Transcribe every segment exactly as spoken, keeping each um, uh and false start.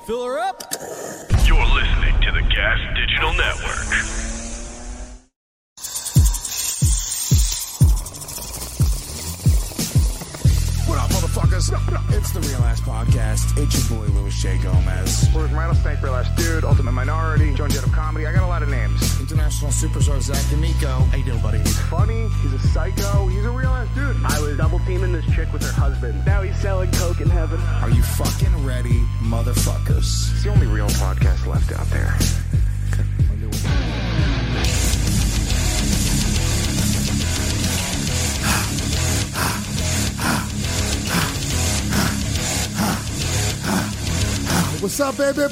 Fill her up. You're listening to the Gas Digital Network. What up, motherfuckers? It's the Real Ass Podcast. It's your boy, Louis J. Gomez. We're with Rattlesnake, Real Ass Dude, Ultimate Minority, Joan Jett of Comedy. I got a lot of names. International superstar Zach D'Amico. How you doing, buddy? He's funny. He's a psycho. He's a real ass dude. I was double teaming this chick with her husband. Now he's selling coke in heaven. Are you fucking ready, motherfuckers? It's the only real podcast left out there. What's up, baby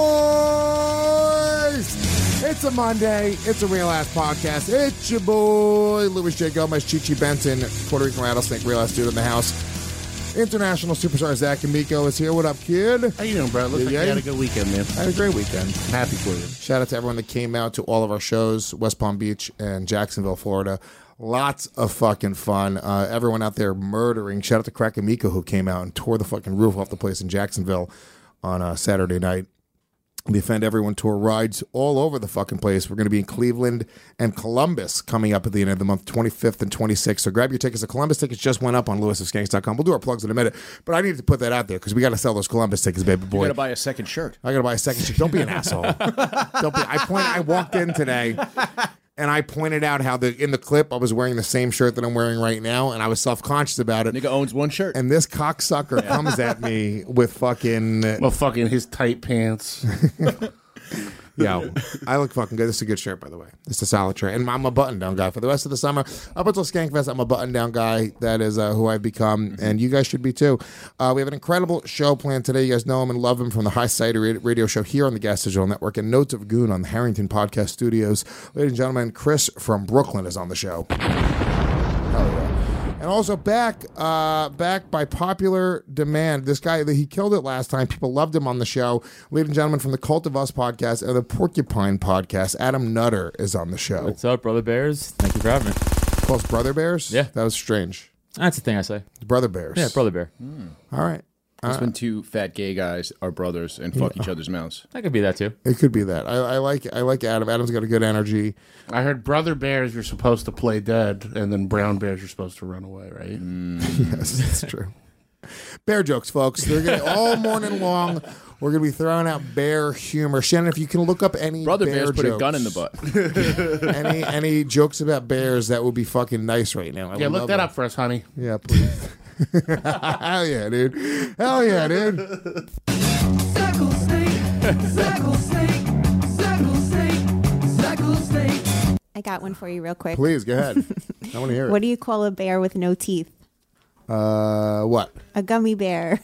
boys? It's a Monday. It's a Real Ass Podcast. It's your boy, Louis J. Gomez, Chi Chi Benson, Puerto Rican Rattlesnake, Real Ass Dude in the house. International superstar Zach D'Amico is here. What up, kid? How you doing, bro? Looks Yeah, like yeah. you had a good weekend, man. I had a great weekend. I'm happy for you. Shout out to everyone that came out to all of our shows, West Palm Beach and Jacksonville, Florida. Lots of fucking fun. Uh, everyone out there murdering. Shout out to Crack Amico who came out and tore the fucking roof off the place in Jacksonville on uh, Saturday night. The Offend Everyone tour rides all over the fucking place. We're going to be in Cleveland and Columbus coming up at the end of the month, twenty-fifth and twenty-sixth. So grab your tickets. The Columbus tickets just went up on lewis of skanks dot com. We'll do our plugs in a minute, but I needed to put that out there because we got to sell those Columbus tickets, baby boy. You got to buy a second shirt. I got to buy a second shirt. Don't be an asshole. Don't be. I point. I walked in today. And I pointed out how the in the clip I was wearing the same shirt that I'm wearing right now, and I was self-conscious about it. Nigga owns one shirt. And this cocksucker yeah. comes at me with fucking... Well, fucking his tight pants. Yo, I look fucking good. This is a good shirt, by the way. It's a solid shirt. And I'm a button-down guy. For the rest of the summer, up until Skankfest, I'm a button-down guy. That is uh, who I've become, and you guys should be too. Uh, we have an incredible show planned today. You guys know him and love him from the High Society radio show here on the Gas Digital Network and Notes of Goon on the Harrington Podcast Studios. Ladies and gentlemen, Chris from Brooklyn is on the show. Hell yeah. And also back, uh, back by popular demand, this guy, he killed it last time. People loved him on the show. Ladies and gentlemen, from the Cult of Us podcast and the Porcupine podcast, Adam Nutter is on the show. What's up, Brother Bears? Thank you for having me. Close Brother Bears? Yeah. That was strange. That's the thing I say. Brother Bears. Yeah, Brother Bear. Mm. All right. It's when two fat gay guys are brothers and fuck yeah. each other's mouths. That could be that too. It could be that. I, I like I like Adam. Adam's got a good energy. I heard brother bears you're supposed to play dead, and then brown bears you're supposed to run away, right? Mm. Yes, that's true. Bear jokes, folks. They're gonna all morning long. We're gonna be throwing out bear humor. Shannon, if you can look up any brother bear bears jokes, put a gun in the butt. any any jokes about bears that would be fucking nice right now. I yeah, look that them. up for us, honey. Yeah, please. Hell yeah, dude. Hell yeah, dude. Circle snake, circle snake, circle snake, circle snake. I got one for you real quick. Please, go ahead. I want to hear it. What do you call a bear with no teeth? Uh, what? A gummy bear.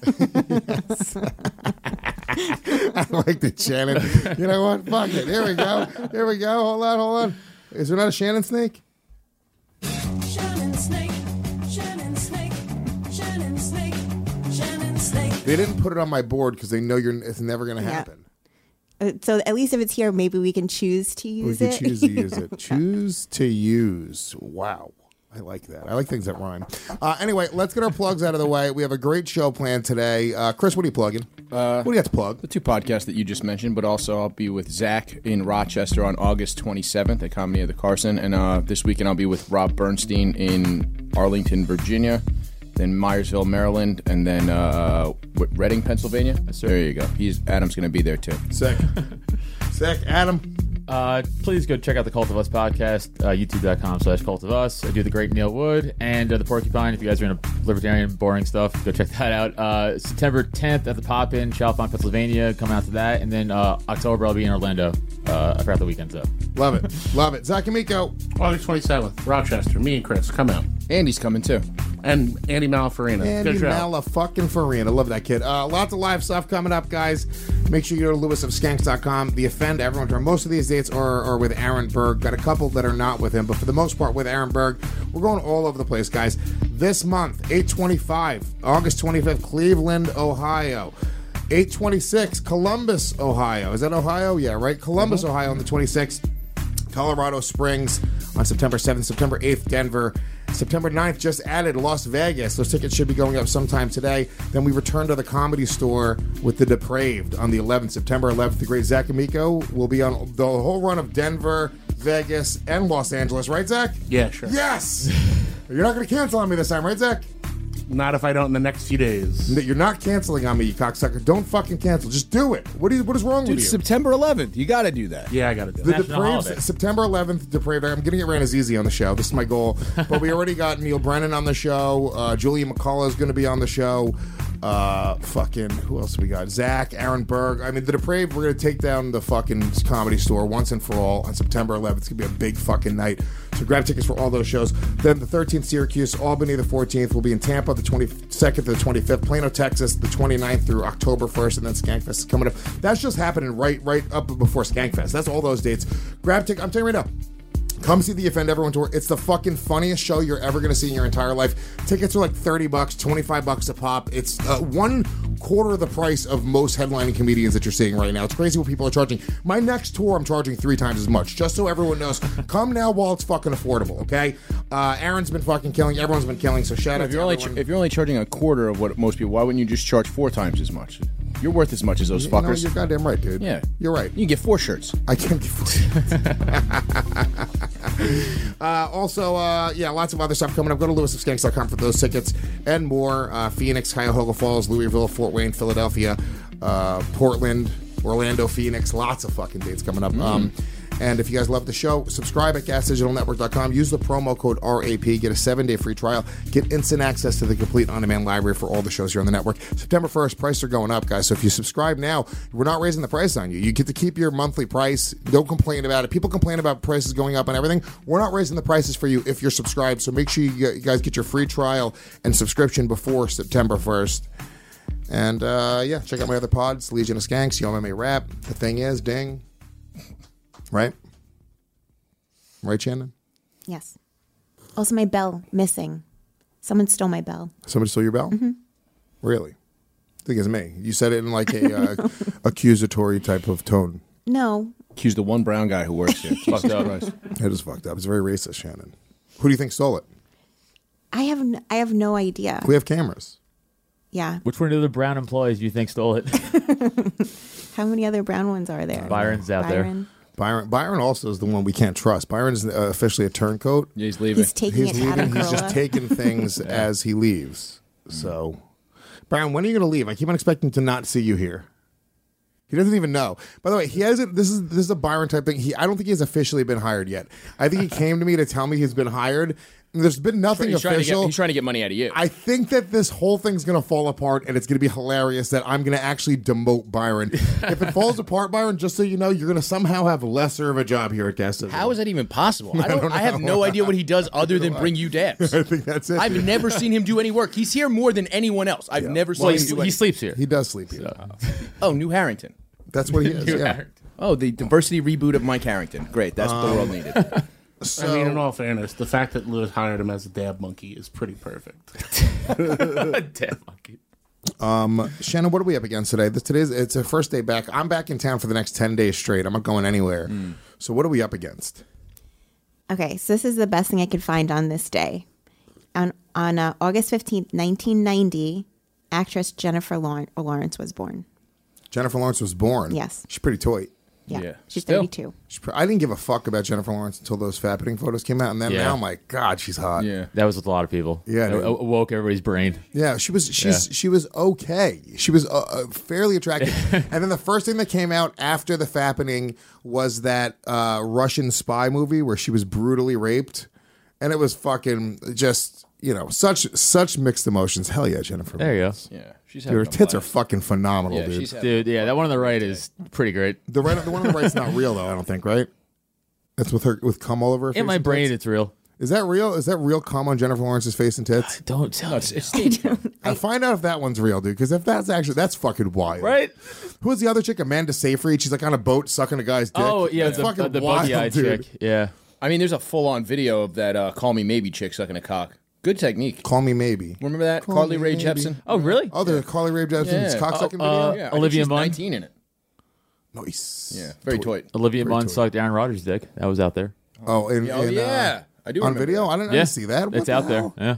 I like the Shannon. You know what? Fuck it. Here we go. Here we go. Hold on, hold on. Is there not a Shannon snake? Shannon snake, Shannon snake, Shannon snake, Shannon snake. They didn't put it on my board because they know you're. It's never going to happen. Yeah. So at least if it's here, maybe we can choose to use we it. We can choose to use it. Choose to use. Wow. I like that. I like things that rhyme. Uh, anyway, let's get our plugs out of the way. We have a great show planned today. Uh, Chris, what are you plugging? Uh, what do you got to plug? The two podcasts that you just mentioned, but also I'll be with Zach in Rochester on August twenty-seventh at Comedy of the Carson. And uh, this weekend I'll be with Rob Bernstein in Arlington, Virginia, then Myersville, Maryland, and then uh, what, Reading, Pennsylvania. Yes, there you go. He's Adam's going to be there too. Sick. Sick. Adam. Uh, please go check out the Cult of Us podcast, uh, youtube.com slash Cult of Us. I do the great Neil Wood and uh, the Porcupine. If you guys are into libertarian, boring stuff, go check that out. Uh, September tenth at the Pop-In, Chalfont, Pennsylvania. Come out to that. And then uh, October, I'll be in Orlando. Uh, I forgot the weekend's up. Love it. Love it. Zach Amico. August twenty-seventh, Rochester. Me and Chris. Come out. Andy's coming too. And Andy Malafarina. Andy Malafarina. Love that kid. Uh, lots of live stuff coming up, guys. Make sure you go to lewis of skanks dot com. The Offend Everyone tour. Most of these dates are, are with Aaron Berg. Got a couple that are not with him, but for the most part with Aaron Berg. We're going all over the place, guys. This month, eight twenty-five, August twenty-fifth, Cleveland, Ohio. eight twenty-six, Columbus, Ohio. Is that Ohio? Yeah, right? Columbus, mm-hmm. Ohio on the twenty-sixth. Colorado Springs on September seventh. September eighth, Denver. September ninth, just added Las Vegas. Those tickets should be going up sometime today. Then we return to the Comedy Store with The Depraved on the eleventh. September eleventh, the great Zach Amico will be on the whole run of Denver, Vegas, and Los Angeles. Right, Zach? Yeah, sure. Yes! You're not going to cancel on me this time, right, Zach? Not if I don't in the next few days. You're not canceling on me, you cocksucker. Don't fucking cancel. Just do it. What is, what is wrong Dude, with you? September eleventh. You got to do that. Yeah, I got to do The it. National Depraved, holiday. September eleventh, Depraved. I'm getting it ran as easy on the show. This is my goal. But we already got Neil Brennan on the show. Uh, Julia McCullough is going to be on the show. Uh, fucking, who else we got? Zach, Aaron Berg. I mean, The Depraved, we're going to take down the fucking Comedy Store once and for all on September eleventh. It's going to be a big fucking night. So grab tickets for all those shows. Then the thirteenth, Syracuse. Albany, the fourteenth. We'll be in Tampa, the twenty-second to the twenty-fifth. Plano, Texas, the twenty-ninth through October first. And then Skankfest is coming up. That's just happening right right up before Skankfest. That's all those dates. Grab tickets. I'm telling you right now. Come see the Offend Everyone tour. It's the fucking funniest show you're ever going to see in your entire life. Tickets are like thirty bucks, twenty-five bucks a pop. It's uh, one quarter of the price of most headlining comedians that you're seeing right now. It's crazy what people are charging. My next tour, I'm charging three times as much, just so everyone knows. Come now while it's fucking affordable, okay? Uh, Aaron's been fucking killing. Everyone's been killing, so shout out If to you're only everyone. if you're only charging a quarter of what most people, why wouldn't you just charge four times as much? You're worth as much as those You know, fuckers. you're goddamn right, dude. Yeah. You're right. You can get four shirts. I can't uh, also, uh, yeah, lots of other stuff coming up. Go to lewis of skanks dot com for those tickets and more. Uh, Phoenix, Cuyahoga Falls, Louisville, Fort Wayne, Philadelphia, uh, Portland, Orlando, Phoenix. Lots of fucking dates coming up. Mm. Um, and if you guys love the show, subscribe at gas digital network dot com. Use the promo code R A P. Get a seven-day free trial. Get instant access to the complete on-demand library for all the shows here on the network. September first, prices are going up, guys. So if you subscribe now, we're not raising the price on you. You get to keep your monthly price. Don't complain about it. People complain about prices going up and everything. We're not raising the prices for you if you're subscribed. So make sure you you guys get your free trial and subscription before September first. And, uh, yeah, check out my other pods, Legion of Skanks, Yo M M A Rap. The thing is, ding. Right? Right, Shannon? Yes. Also, my bell missing. Someone stole my bell. Somebody stole your bell? Mm-hmm. Really? I think it's me. You said it in like a uh, accusatory type of tone. No. Accuse the one brown guy who works here. Fucked up. It is fucked up. It's very racist, Shannon. Who do you think stole it? I have n- I have no idea. We have cameras. Yeah. Which one of the brown employees do you think stole it? How many other brown ones are there? Byron's out Byron. Byron Byron also is the one we can't trust. Byron's uh, officially a turncoat. Yeah, he's leaving. He's taking He's it out of leaving. He's just Corolla. taking things as he leaves. So, Byron, when are you going to leave? I keep on expecting to not see you here. He doesn't even know. By the way, he hasn't. This is this is a Byron type thing. He I don't think he's officially been hired yet. I think he came to me to tell me he's been hired. There's been nothing he's, trying to official. get, he's trying to get money out of you. I think that this whole thing's going to fall apart, and it's going to be hilarious that I'm going to actually demote Byron. If it falls apart, Byron, just so you know, you're going to somehow have lesser of a job here at Gas Digital. How is that even possible? I don't. don't I, have know. no idea what he does other than bring you dabs. I think that's it. I've never seen him do any work. He's here more than anyone else. I've never seen Well, him he, do he any. sleeps here. He does sleep here. Oh, New Harrington. That's what he is. New yeah. Harrington. Oh, the diversity reboot of Mike Harrington. Great. That's what the world needed. So, I mean, in all fairness, the fact that Lewis hired him as a dab monkey is pretty perfect. Damn monkey. um, Shannon, what are we up against today? This today's it's a first day back. I'm back in town for the next ten days straight. I'm not going anywhere. So what are we up against? Okay, so this is the best thing I could find on this day. On on uh, August fifteenth, nineteen ninety, actress Jennifer Lawrence, Lawrence was born. Jennifer Lawrence was born. Yes. She's pretty toy. Yeah, Yeah. she's Still. thirty-two. She's pre- I didn't give a fuck about Jennifer Lawrence until those fappening photos came out, and then Yeah. now I'm like, God, she's hot. Yeah. That was with a lot of people. Yeah, It dude. a- awoke everybody's brain. Yeah, she was. She's she was okay. She was uh, uh, fairly attractive. And then the first thing that came out after the fappening was that uh, Russian spy movie where she was brutally raped, and it was fucking just you know such such mixed emotions. Hell yeah, Jennifer. There you go. Yeah. She's Dude, her having a tits are blast. fucking phenomenal, Yeah, dude. she's having Dude, yeah, that one on the right is pretty great. The right, the one on the right's not real though. I don't think. Right? That's with her with cum all over her face. In my and brain, tits? it's real. Is that real? Is that real cum on Jennifer Lawrence's face and tits? Don't tell No, me. it's, it's staged. I find out if that one's real, dude. Because if that's actually that's fucking wild, Right? Who was the other chick? Amanda Seyfried. She's like on a boat sucking a guy's dick. Oh, yeah, That's the, fucking the, the wild, buggy-eyed dude. chick. Yeah. I mean, there's a full-on video of that uh, "Call Me Maybe" chick sucking a cock. Good technique. Call me maybe. Remember that? Call Carly me Rae maybe. Jepsen. Oh, really? Oh, the Carly Rae Jepsen's Yeah. cocksucking Oh, uh, video. Yeah, I think Olivia she's Munn? nineteen in it. Nice. Yeah, very toy. Olivia Very Munn toy. sucked Aaron Rodgers' dick. That was out there. Oh, in, Oh in, yeah, I do on remember video. that. I didn't, I Yeah, didn't see that. What it's the out hell? there. Yeah.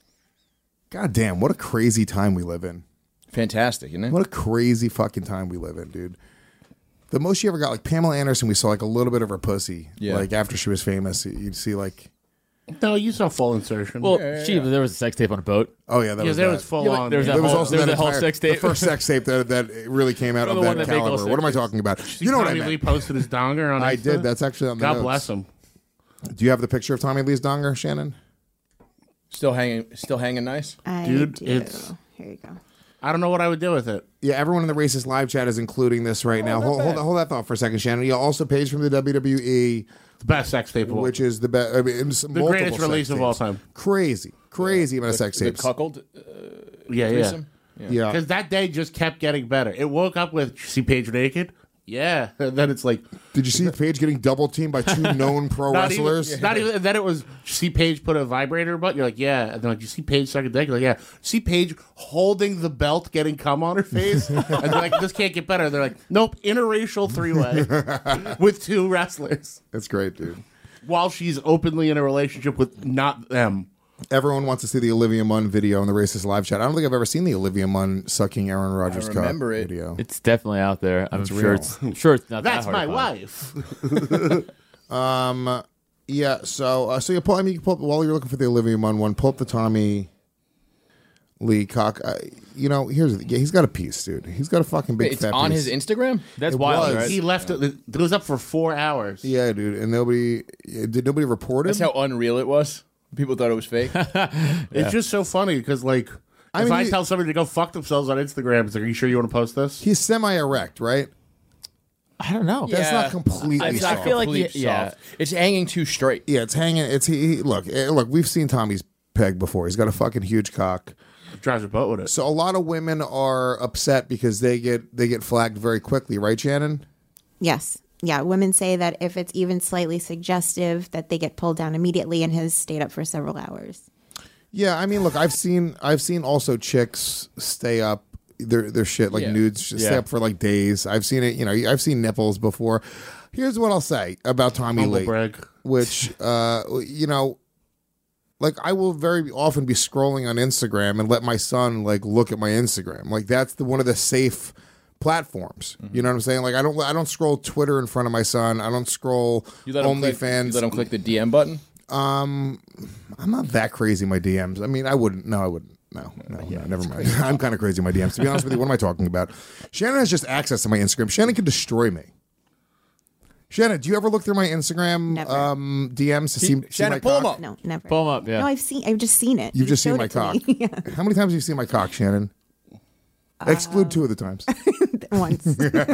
God damn, what a crazy time we live in. Fantastic, isn't it? What a crazy fucking time we live in, dude. The most you ever got, like Pamela Anderson, we saw like a little bit of her pussy. Yeah. Like after she was famous, you'd see like, No, you saw full insertion. Well, she there was a sex tape on a boat. oh yeah, that yeah, was there that. was full Yeah, like, on. there was There that was whole- also there was that a whole entire- sex tape. The first sex tape that that really came out Or of the one that that make all caliber. What am I sex talking about? See, You know what I Tommy meant. Lee posted his donger on I Insta? did. That's actually on the God notes. bless him. Do you have the picture of Tommy Lee's donger, Shannon? Still hanging, still hanging nice. I Dude, do. it's- Here you go. I don't know what I would do with it. Yeah, everyone in the Racist live chat is including this right now. not Hold, hold, bad. hold that thought for a second, Shannon. You also page from the W W E, The best sex tape of all. which is the best. I mean, the greatest release of all time. Crazy, crazy amount of sex The tapes. cuckold uh, Yeah, yeah. threesome. Yeah, Because that day just kept getting better. It woke up with, "You see Paige naked? Yeah. And then it's like, did you see Paige getting double teamed by two known pro not wrestlers? even, not even, and then it was, "You see Paige put a vibrator butt? You're like, yeah. And then like, you see Paige suck a dick? You're like, yeah. You see Paige holding the belt, getting cum on her face? And they're like, this can't get better. They're like, nope, interracial three-way with two wrestlers That's great, dude. while she's openly in a relationship with not them. Everyone wants to see the Olivia Munn video in the Racist live chat. I don't think I've ever seen the Olivia Munn sucking Aaron Rodgers' I cock remember it. video. It's definitely out there. I'm sure real. it's sure it's not That's that hard my to wife. find. Um, yeah. So, uh, so you pull. I mean, you pull up, while you're looking for the Olivia Munn one, pull up the Tommy Lee cock. Uh, you know, here's the, yeah, he's got a piece, dude. He's got a fucking big. It's fat on piece. his Instagram. That's It wild, was. right? He left it. It was up for four hours. Yeah, dude. And nobody did. Nobody report That's him. how unreal it was. People thought it was fake. It's just so funny because, like, I if mean, I he- tell somebody to go fuck themselves on Instagram, it's like, are you sure you want to post this? He's semi-erect, right? I don't know. That's not completely It's soft. not I feel like complete you- yeah. soft. It's hanging too straight. Yeah, it's hanging. It's he. he look, eh, look. We've seen Tommy's peg before. He's got a fucking huge cock. Drives a boat with it. So a lot of women are upset because they get they get flagged very quickly, right, Shannon? Yes. Yeah. Women say that if it's even slightly suggestive, that they get pulled down immediately and has stayed up for several hours. Yeah, I mean, look, I've seen I've seen also chicks stay up their their shit like Yeah. nudes just stay Yeah. up for like days. I've seen it, you know, I've seen nipples before. Here's what I'll say about Tommy Humble Lee, brag. which uh, you know, like I will very often be scrolling on Instagram and let my son like look at my Instagram. Like that's the one of the safe platforms. Mm-hmm. You know what I'm saying? Like I don't I don't scroll Twitter in front of my son. I don't scroll You let him click, OnlyFans. you let him click the D M button. I'm not that crazy in my D Ms. I mean, I wouldn't. No, I wouldn't. No, no, no never mind. I'm kind of crazy in my D Ms. To be honest with you, what am I talking about? Shannon has just access to my Instagram. Shannon can destroy me. Shannon, do you ever look through my Instagram Never. um, D Ms to see, see Shannon, my pull him cock? up. No, never. Pull 'em up, yeah. No, I've seen. I've just seen it. You've You just seen showed my it to cock. me. Yeah. How many times have you seen my cock, Shannon? Exclude two of the times. Once.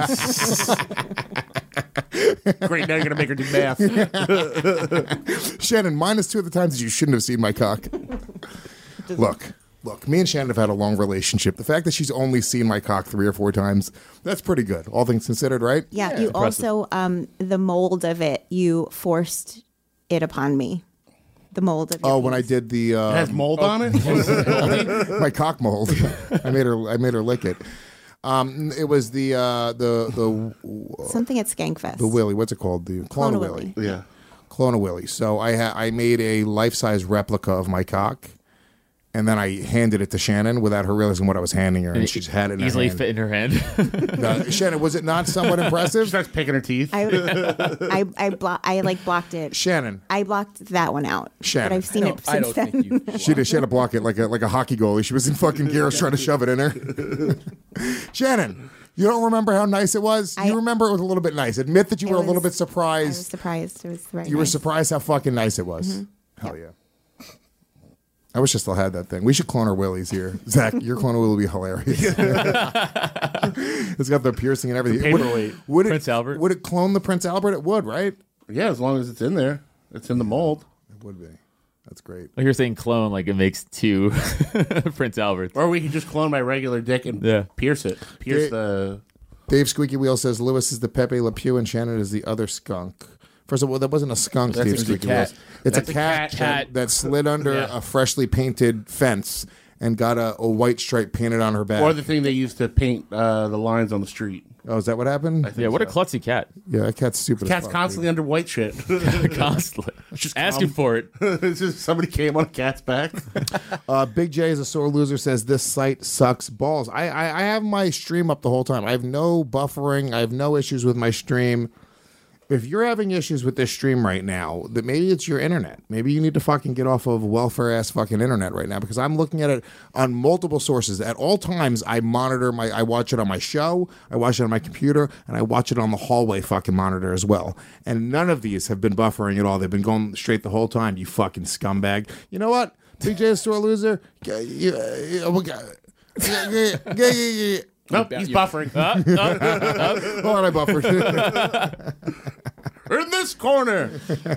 Great, now you're going to make her do math. Shannon, minus two of the times that you shouldn't have seen my cock. Look, look, me and Shannon have had a long relationship. The fact that she's only seen my cock three or four times, that's pretty good, all things considered, right? Yeah. You also um the mold of it. You forced it upon me. The mold of. your Oh, when I penis. did the uh, It has mold on it? my cock mold. I made her. I made her lick it. Um, it was the uh, the the something at Skankfest. the Willy. What's it called? The Clone of Willy. Yeah. Clone of Willy. So I ha- I made a life size replica of my cock, and then I handed it to Shannon without her realizing what I was handing her, and she just had it in Easily her hand. fit in her hand. Uh, Shannon, was it not somewhat She impressive? starts picking her teeth. I I I, blo- I like blocked it. Shannon, I blocked that one out. Shannon. But I've seen I it don't, since I don't then. think you. she did. She had to block it like a like a hockey goalie. She was in fucking gears trying to shove it in her. Shannon, you don't remember how nice it was? I- you remember it was a little bit nice. Admit that you It were a little was- bit I was surprised. surprised. It was very You were nice. surprised how fucking nice it was. Mm-hmm. Hell yeah. I wish I still had that thing. We should clone our Willies here. Zach, your clone of Willie would be hilarious. It's got the piercing and everything. The Would- paperweight. Would it, Prince Albert. Would it clone the Prince Albert? It would, right? Yeah, as long as it's in there. It's in the mold. It would be. That's great. Like you're saying clone, like it makes two Prince Alberts. Or we could just clone my regular dick and Yeah. pierce it. Pierce Dave- the... Dave Squeaky Wheel says Lewis is the Pepe Le Pew and Shannon is the other skunk. First of all, that wasn't a skunk, That's Dave a Squeaky cat. Wheels. It's That's a a cat, cat. That, that slid under Yeah. a freshly painted fence and got a, a white stripe painted on her back. Or the thing they used to paint uh, the lines on the street. Oh, is that what happened? Yeah, what a klutzy cat. Yeah, that cat's stupid. as Cat's fuck, constantly dude. under white shit. Constantly. Just asking come. for it. It's just somebody came on a cat's back. Uh, Big J is a sore loser. Says this site sucks balls. I, I I have my stream up the whole time. I have no buffering. I have no issues with my stream. If you're having issues with this stream right now, that maybe it's your internet. Maybe you need to fucking get off of welfare ass fucking internet right now, because I'm looking at it on multiple sources. At all times, I monitor my, I watch it on my show, I watch it on my computer, and I watch it on the hallway fucking monitor as well. And none of these have been buffering at all. They've been going straight the whole time, you fucking scumbag. You know what? Big J is a sore loser. Yeah, yeah, yeah, we got- yeah, yeah, yeah, yeah, yeah. Nope, he's buffering. Hold on, I buffered. In this corner.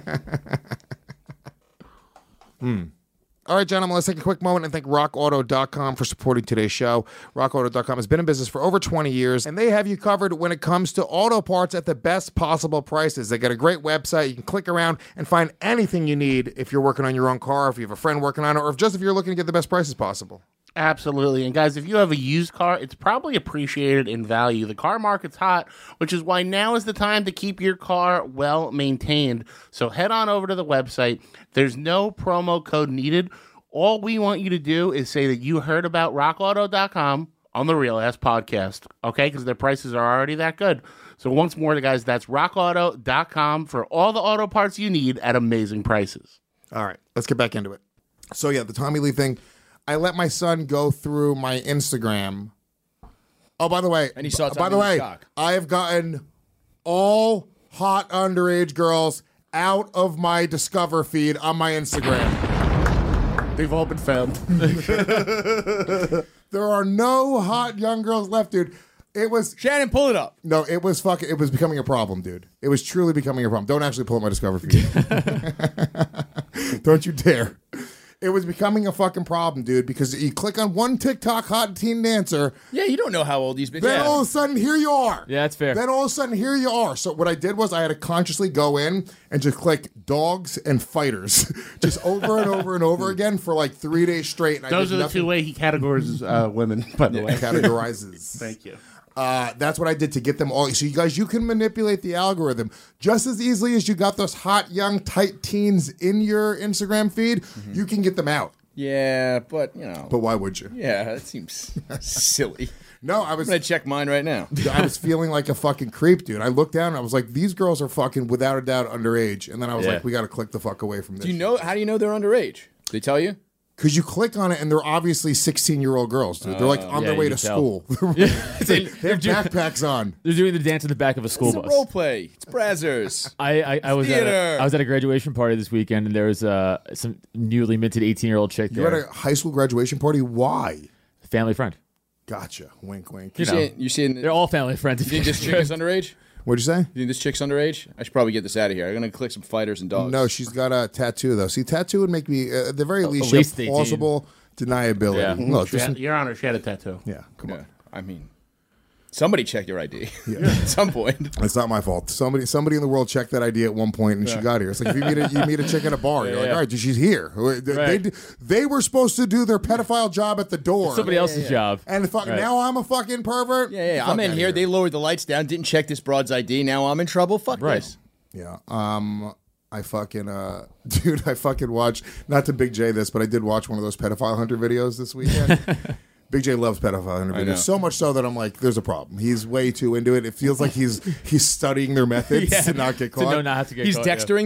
hmm. All right, gentlemen, let's take a quick moment and thank rock auto dot com for supporting today's show. rock auto dot com has been in business for over twenty years, and they have you covered when it comes to auto parts at the best possible prices. They got a great website. You can click around and find anything you need if you're working on your own car, if you have a friend working on it, or if just if you're looking to get the best prices possible. Absolutely. And guys, if you have a used car, it's probably appreciated in value. The car market's hot, which is why now is the time to keep your car well maintained. So head on over to the website. There's no promo code needed. All we want you to do is say that you heard about rock auto dot com on the Real Ass Podcast, okay? Because their prices are already that good. So once more, guys, that's rock auto dot com for all the auto parts you need at amazing prices. All right, let's get back into it. So yeah, the Tommy Lee thing. I let my son go through my Instagram. Oh, by the way, And he saw by Tommy the Lee's way, cock. I have gotten all hot underage girls out of my Discover feed on my Instagram. They've all been found. There are no hot young girls left, dude. It was Shannon, pull it up. no, it was fucking. It was becoming a problem, dude. It was truly becoming a problem. Don't actually pull up my Discover feed. Don't you dare. It was becoming a fucking problem, dude, because you click on one TikTok hot teen dancer, Yeah, you don't know how old these bitches then are. all of a sudden here you are. Yeah, that's fair. Then all of a sudden here you are. So what I did was I had to consciously go in and just click dogs and fighters, just over and over and over again for like three days straight. And I Those did are the nothing- two ways he categorizes uh, women, by the way. categorizes. Thank you. Uh, that's what I did to get them all. So you guys, you can manipulate the algorithm just as easily as you got those hot, young, tight teens in your Instagram feed. Mm-hmm. You can get them out. Yeah, but, you know. But why would you? Yeah, that seems silly. No, I I'm was going to check mine right now. I was feeling like a fucking creep, dude. I looked down and I was like, these girls are fucking without a doubt underage. And then I was Yeah. like, we got to click the fuck away from this. Do you know, how do you know they're underage? They tell you? Because you click on it and they're obviously sixteen-year-old girls, dude. They're like on yeah, their way you to can tell. school. Yeah. they have backpacks on. They're doing the dance in the back of a school It's a bus. role play. It's Brazzers. I, I, I was at Theater. a, I was at a graduation party this weekend, and there was uh, some newly minted eighteen year old chick You're there. at a high school graduation party? Why? Family friend. Gotcha. Wink, wink. You know. see, you seeing, They're all family friends. you think this chick is underage? What'd you say? You think this chick's underage? I should probably get this out of here. I'm going to click some fighters and dogs. No, she's got a tattoo, though. See, tattoo would make me, uh, at the very least, least you have eighteen. plausible deniability. Yeah. Look, She this, had- Your Honor, she had a tattoo. yeah, come Yeah, on. I mean, somebody check your I D at some point. It's not my fault. Somebody, somebody in the world checked that I D at one point, and she got here. It's like if you meet a, you meet a chick at a bar, you're like, yeah. all right, dude, she's here. They, Right. they, they were supposed to do their pedophile job at the door. Somebody else's job. And fuck, Right. now I'm a fucking pervert. Yeah, yeah, Fuck I'm in outta here. They lowered the lights down, didn't check this broad's I D. Now I'm in trouble. Fuck Right. this. Yeah. Um. I fucking uh, dude. I fucking watched. Not to Big J this, but I did watch one of those pedophile hunter videos this weekend. Big J loves pedophile hunter I know. videos so much so that I'm like, there's a problem. He's way too into it. It feels like he's he's studying their methods Yeah. to not get To caught. know not how to get He's caught, yeah. dextering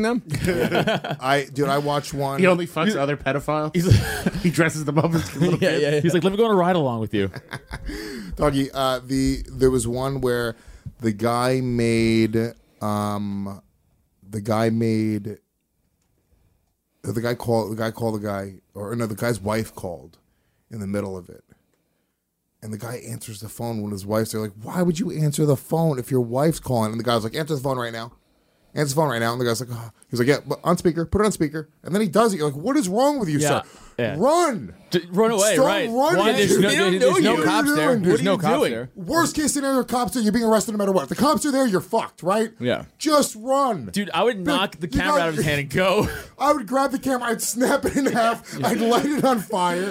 them? I dude, I watched one. He only fucks other pedophiles. he dresses them up as little Yeah, kids. yeah, yeah. He's like, let me go on a ride along with you. Doggy, uh, the there was one where the guy made um, the guy made the guy called the guy called the guy or no the guy's wife called in the middle of it, and the guy answers the phone when his wife's there. Like, why would you answer the phone if your wife's calling? And the guy's like, answer the phone right now. Answer the phone right now. And the guy's like, oh. He's like, yeah, but on speaker. Put it on speaker. And then he does it. You're like, what is wrong with you, Yeah. sir? Yeah. Run. J- Run away, Start right? running, Why, there's dude. no, They don't there's know no you. cops What are there. you doing, There's dude? no What are you cops doing? there. Worst case scenario, cops there. You're being arrested no matter what. If the cops are there, you're fucked, right? Yeah. Just run. Dude, I would knock the you camera know- out of his hand and go. I would grab the camera, I'd snap it in half, I'd light it on fire,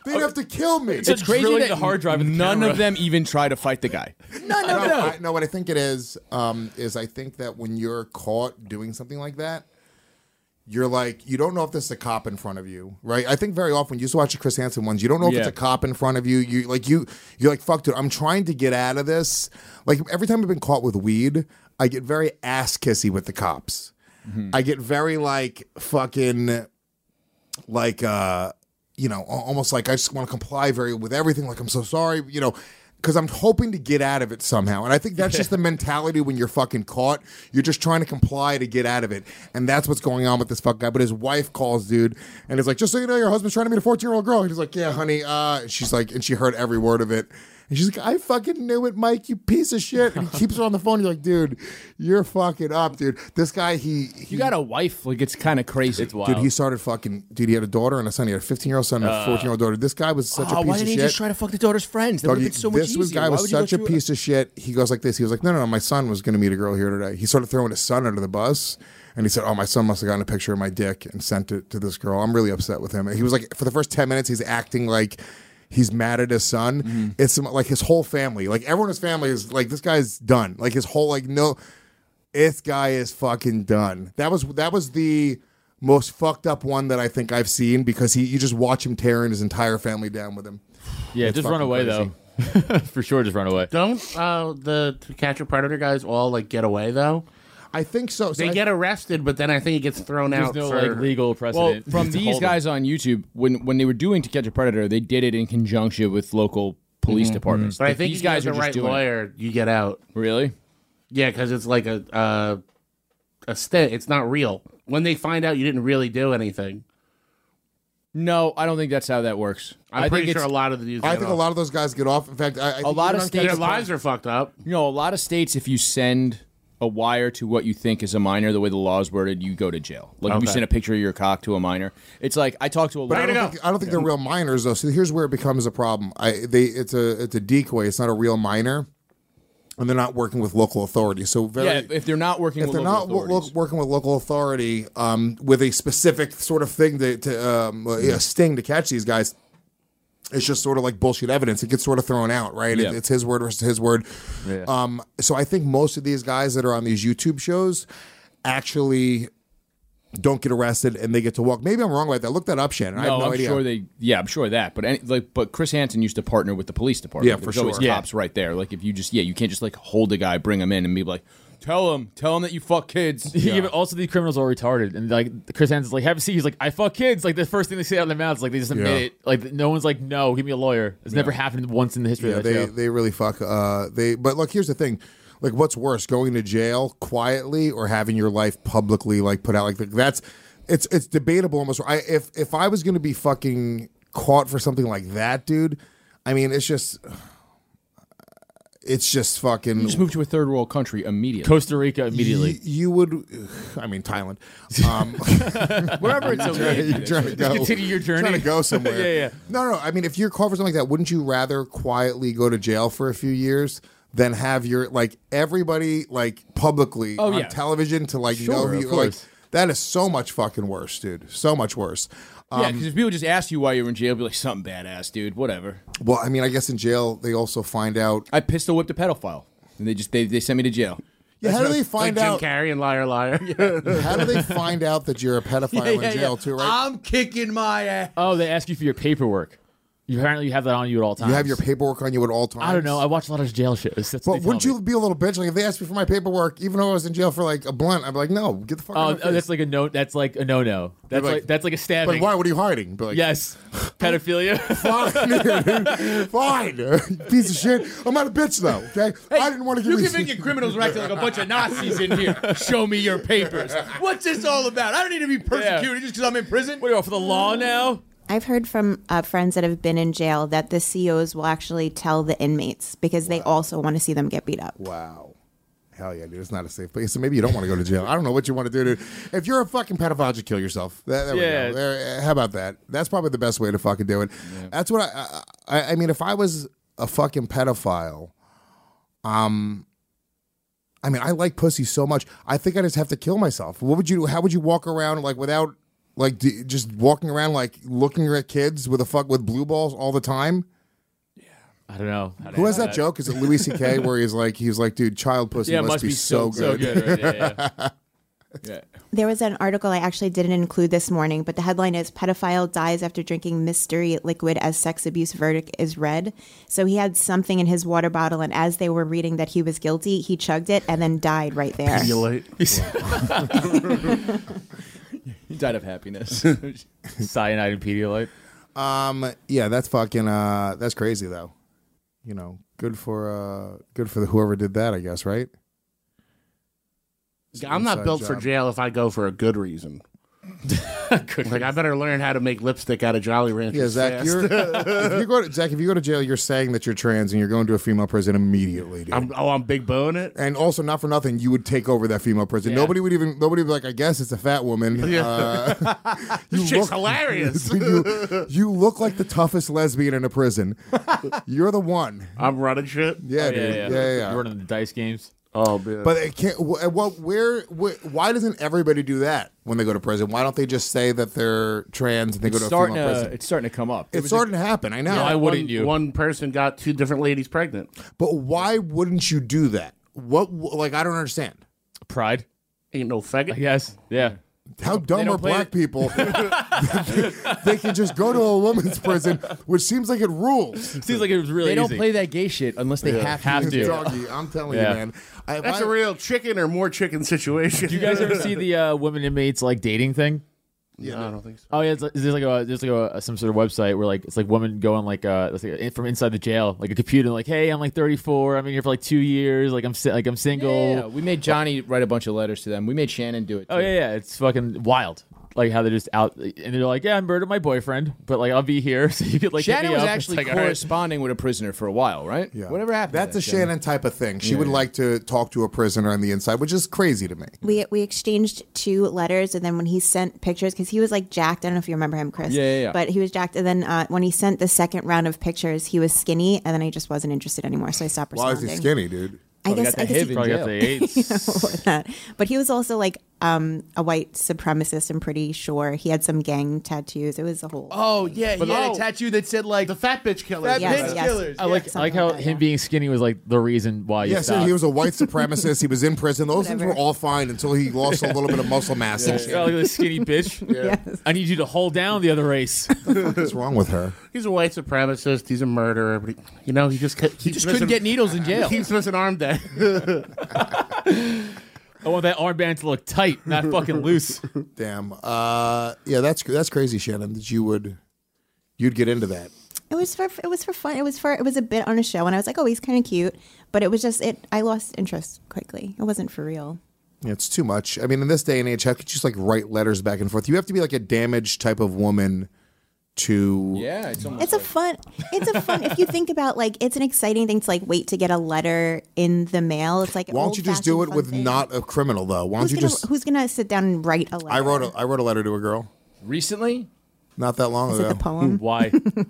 They'd have to kill me. It's crazy drilling that the hard drive with the none camera. of them even try to fight the guy. None no, of them. I, no, what I think it is um, is I think that when you're caught doing something like that, you're like, you don't know if there's a cop in front of you, right? I think very often, you used to watch the Chris Hansen ones, you don't know if Yeah. it's a cop in front of you. You like you, you're like, fuck, dude, I'm trying to get out of this. Like every time I've been caught with weed, I get very ass kissy with the cops. Mm-hmm. I get very like fucking, like uh, you know, al- almost like I just want to comply very with everything. Like I'm so sorry, you know. Because I'm hoping to get out of it somehow. And I think that's just the mentality when you're fucking caught. You're just trying to comply to get out of it. And that's what's going on with this fuck guy. But his wife calls, dude, and is like, just so you know, your husband's trying to meet a fourteen-year-old girl. And he's like, yeah, honey. Uh, she's like, and she heard every word of it. And she's like, I fucking knew it, Mike, you piece of shit. And he keeps her on the phone. You're like, dude, you're fucking up, dude. This guy, he... he You got a wife, like it's kind of crazy. It's wild. Dude, he started fucking... Dude, he had a daughter and a son. He had a fifteen-year-old son and a fourteen-year-old daughter. This guy was such a Oh, piece why of didn't shit. he just try to fuck the daughter's friends? That would Doggy, have been so much this was easier. guy Why was would you go such a through piece of shit. He goes like this. He was like, no, no, no. My son was going to meet a girl here today. He started throwing his son under the bus, and he said, "Oh, my son must have gotten a picture of my dick and sent it to this girl." I'm really upset with him. And he was like, for the first ten minutes, he's acting like he's mad at his son. Mm-hmm. It's like his whole family, like everyone in his family is like, this guy's done. Like his whole like no, this guy is fucking done. That was that was the most fucked up one that I think I've seen because he you just watch him tearing his entire family down with him. Yeah, It's just run fucking away crazy. though. For sure, just run away. Don't uh, the To Catch a Predator guys all like get away though? I think so. so They I- get arrested, but then I think it gets thrown There's out no for like legal Well, precedent. from to these hold them. guys on YouTube, when when they were doing To Catch a Predator, they did it in conjunction with local police departments. But I Like, think these if you guys have are the just right doing it. lawyer, you get out. Really? Yeah, because it's like a uh, a stint. It's not real. When they find out you didn't really do anything, No, I don't think that's how that works. I'm I pretty think sure a it's, lot of these. I get think a off. lot of those guys get off. In fact, I, I think lot even of on states- their Catch- lives are fucked up. you know, a lot of states, if you send a wire to what you think is a minor, the way the law is worded, you go to jail. Like if you Okay. send a picture of your cock to a minor, it's like I talked to a But lot I of don't, think, I don't think they're real minors though. So here's where it becomes a problem. I they it's a it's a decoy. It's not a real minor, and they're not working with local authorities. So very, yeah. If they're not working if with they're local not wo- authorities, lo- working with local authority um, with a specific sort of thing to, to um, a sting to catch these guys, it's just sort of like bullshit evidence. It gets sort of thrown out, right? It- Yeah. it's his word versus his word. Um, so I think most of these guys that are on these YouTube shows actually don't get arrested and they get to walk. Maybe I'm wrong about that. Look that up, Shannon. I have no, no I'm idea. sure they. Yeah, I'm sure of that. But any, like, but Chris Hansen used to partner with the police department. Yeah, for There's always sure. Yeah. cops right there. Like if you just yeah, you can't just like hold a guy, bring him in, and be like, tell him, tell him that you fuck kids. Yeah, but also these criminals are retarded, and like Chris Hansen's like, have a seat. He's like, I fuck kids. Like the first thing they say out of their mouths, like they just admit Yeah. it. Like no one's like, no, give me a lawyer. It's never happened once in the history Yeah, of that they show. they really fuck. Uh, they but look, here's the thing. Like, what's worse, going to jail quietly or having your life publicly like put out? Like that's it's it's debatable almost. I if if I was gonna be fucking caught for something like that, dude. I mean, it's just it's just fucking. You just move to a third world country immediately. Costa Rica immediately. You, you would, I mean, Thailand. Um, Wherever it's okay. you're trying to go. Continue your journey. Trying to go somewhere. Yeah, yeah. No, no. I mean, if you're caught for something like that, wouldn't you rather quietly go to jail for a few years than have your like everybody like publicly Oh, on yeah. television to like Sure, know who of you like? course. That is so much fucking worse, dude. So much worse. Yeah, Um, because if people just ask you why you're in jail, be like something badass, dude. Whatever. well, I mean, I guess in jail they also find out. I pistol whipped a pedophile, and they just they, they sent me to jail. Yeah, how do they Like find Jim out? Carrey and Liar Liar. How do they find out that you're a pedophile in jail too? Right? I'm kicking my ass. Oh, they ask you for your paperwork. You apparently you have that on you at all times. You have your paperwork on you at all times. I don't know. I watch a lot of jail shows. That's what But they tell wouldn't me. you be a little bitch? Like if they asked me for my paperwork, even though I was in jail for like a blunt, I'd be like, no, get the fuck Oh, out oh, of my that's face. like a no. That's like a no no. That's like- like, that's like a stabbing. But why? What are you hiding? Be like, Yes, pedophilia. fine, fine, piece of shit. I'm not a bitch though. Okay, I didn't want to give You you. convicted criminals are acting like a bunch of Nazis in here. Show me your papers. What's this all about? I don't need to be persecuted just because I'm in prison. What are you off for the law now? I've heard from uh, friends that have been in jail that the C Os will actually tell the inmates because they also want to see them get beat up. Wow. Hell yeah, dude. It's not a safe place. So maybe you don't want to go to jail. I don't know what you want to do, dude. If you're a fucking pedophile, just kill yourself. There, there Yeah. we go. There, how about that? That's probably the best way to fucking do it. That's what I, I. I mean, if I was a fucking pedophile, um, I mean, I like pussy so much. I think I just have to kill myself. What would you? How would you walk around like without Like do, just walking around like looking at kids with a fuck with blue balls all the time. I don't know. I don't Who has know that joke? Is it Louis C K where he's like he's like, dude, child pussy Yeah, must, must be, be so, so- so good. good, right? Yeah, yeah. Yeah. There was an article I actually didn't include this morning, but the headline is "Pedophile dies after drinking mystery liquid as sex abuse verdict is read." So he had something in his water bottle, and as they were reading that he was guilty, he chugged it and then died right there. Pedialyte. He died of happiness. Cyanide and Pedialyte. Um, yeah, that's fucking uh, that's crazy though. You know, good for uh, good for the, whoever did that, I guess, right? I'm not Inside built for job. jail if I go for a good reason. Like I better learn how to make lipstick out of Jolly Ranchers. Yeah, Zach, fast. you're if you go to Zach, if you go to jail, you're saying that you're trans and you're going to a female prison immediately, dude. I'm, oh, I'm big bone it. And also, not for nothing, you would take over that female prison. Yeah. Nobody would even. Nobody would be like, I guess it's a fat woman. Yeah. Uh, This chick's hilarious. you, you look like the toughest lesbian in a prison. You're the one. I'm running shit. Yeah, Oh, dude. yeah, Yeah, yeah. yeah. yeah. You're running the dice games. Oh man. But it can't. wh- Well, where, where? Why doesn't everybody do that when they go to prison? Why don't they just say that they're trans and they it's, go to a starting female to, prison? it's starting to come up. It It's was starting to happen. I know. Why one, wouldn't you? One person got two different ladies pregnant. But why wouldn't you do that? What? Like, I don't understand. Pride, Ain't no I faggot. guess. Yeah. How dumb don't are play black it. people? They can just go to a woman's prison, which seems like it rules. Seems like it was really They don't easy. play that gay shit unless they have to. Have to. Doggy, I'm telling Yeah. you, man. I, if That's I- a real chicken or more chicken situation. Do you guys ever see the uh, women inmates like dating thing? Yeah, no, I don't think so. Oh yeah, it's like, there's like a there's like a some sort of website where like it's like women going like uh it's like in- from inside the jail, like a computer, like, hey, I'm like thirty-four, I'm in here for like two years, like I'm si- like I'm single. Yeah, we made Johnny write a bunch of letters to them. We made Shannon do it. Too. Oh yeah, yeah, it's fucking wild. Like how they're just out and they're like, yeah, I murdered my boyfriend, but like I'll be here, so you could like hit Shannon me was up. actually It's like, all right. corresponding with a prisoner for a while, right? Yeah. Whatever happened. That's to a that, Shannon? Shannon type of thing. She Yeah, would yeah. like to talk to a prisoner on the inside, which is crazy to me. We we exchanged two letters, and then when he sent pictures, because he was like jacked. I don't know if you remember him, Chris. Yeah, yeah, yeah. But he was jacked, and then uh, when he sent the second round of pictures, he was skinny, and then I just wasn't interested anymore, so I stopped Why responding. is he skinny, dude? I Oh, they guess got I the guess H I V he, in Probably got jail. the AIDS. with that. But he was also like um, a white supremacist. I'm pretty sure he had some gang tattoos. It was a whole. Oh yeah, he had oh, a tattoo that said like The fat bitch killer. Fat Yes, bitch yes. killers. I like I something like how like that, him yeah. being skinny was like the reason why you Yes, stopped. he was a white supremacist. He was in prison. Those things Whatever. were all fine until he lost a little bit of muscle mass. and Oh, shit. look at this skinny bitch. Yes. I need you to hold down the other race. What's wrong with her? He's a white supremacist. He's a murderer. But he, you know, he just ca- he just couldn't get needles in jail. He keeps missing arm day. I want that armband to look tight, not fucking loose. Damn. Uh, yeah, that's that's crazy, Shannon. That you would you'd get into that. It was for it was for fun. It was for it was a bit on a show, and I was like, oh, he's kind of cute. But it was just it. I lost interest quickly. It wasn't for real. Yeah, it's too much. I mean, in this day and age, how could you just like write letters back and forth? You have to be like a damaged type of woman to. Yeah, it's almost It's a like- fun. It's a fun. If you think about like, it's an exciting thing to like wait to get a letter in the mail. It's like an Why don't you just do it old-fashioned with fun thing. not a criminal though? Why don't Who's you gonna, just? who's gonna sit down and write a letter? I wrote a I wrote a letter to a girl recently. not that long Is it ago. the poem? Why?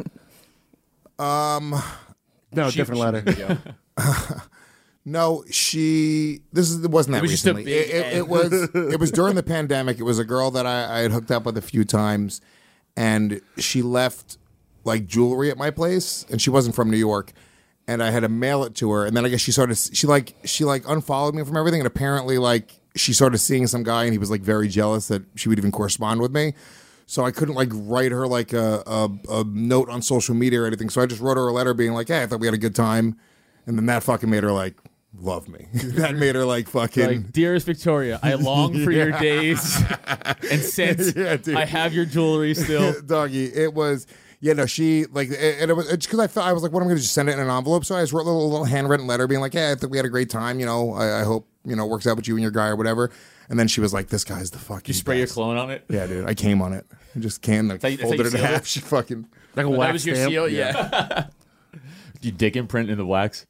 No, different letter. No, she. This is it wasn't that It was just a recently. big it, it, it was. It was during the pandemic. It was a girl that I, I had hooked up with a few times, and she left like jewelry at my place, and she wasn't from New York, and I had to mail it to her, and then I guess she started. She like she like unfollowed me from everything, and apparently like she started seeing some guy, and he was like very jealous that she would even correspond with me. So I couldn't like write her like a, a a note on social media or anything. So I just wrote her a letter being like, "Hey, I thought we had a good time," and then that fucking made her like love me. That made her like fucking. Like, dearest Victoria, I long for your days, and since Yeah, dude. I have your jewelry still. Doggy, it was. Yeah, no, she like, and it was it's because I felt I was like, what am I going to just send it in an envelope? So I just wrote a little, little handwritten letter, being like, "Hey, I think we had a great time. You know, I, I hope you know it works out with you and your guy or whatever." And then she was like, "This guy's the fucking." You spray your best." clone on it. Yeah, dude, I came on it. I just came, like, how you- that's how folded you it in sealed half. it? She fucking. Like a Oh, wax that was your stamp. seal, yeah. You dick imprint in the wax.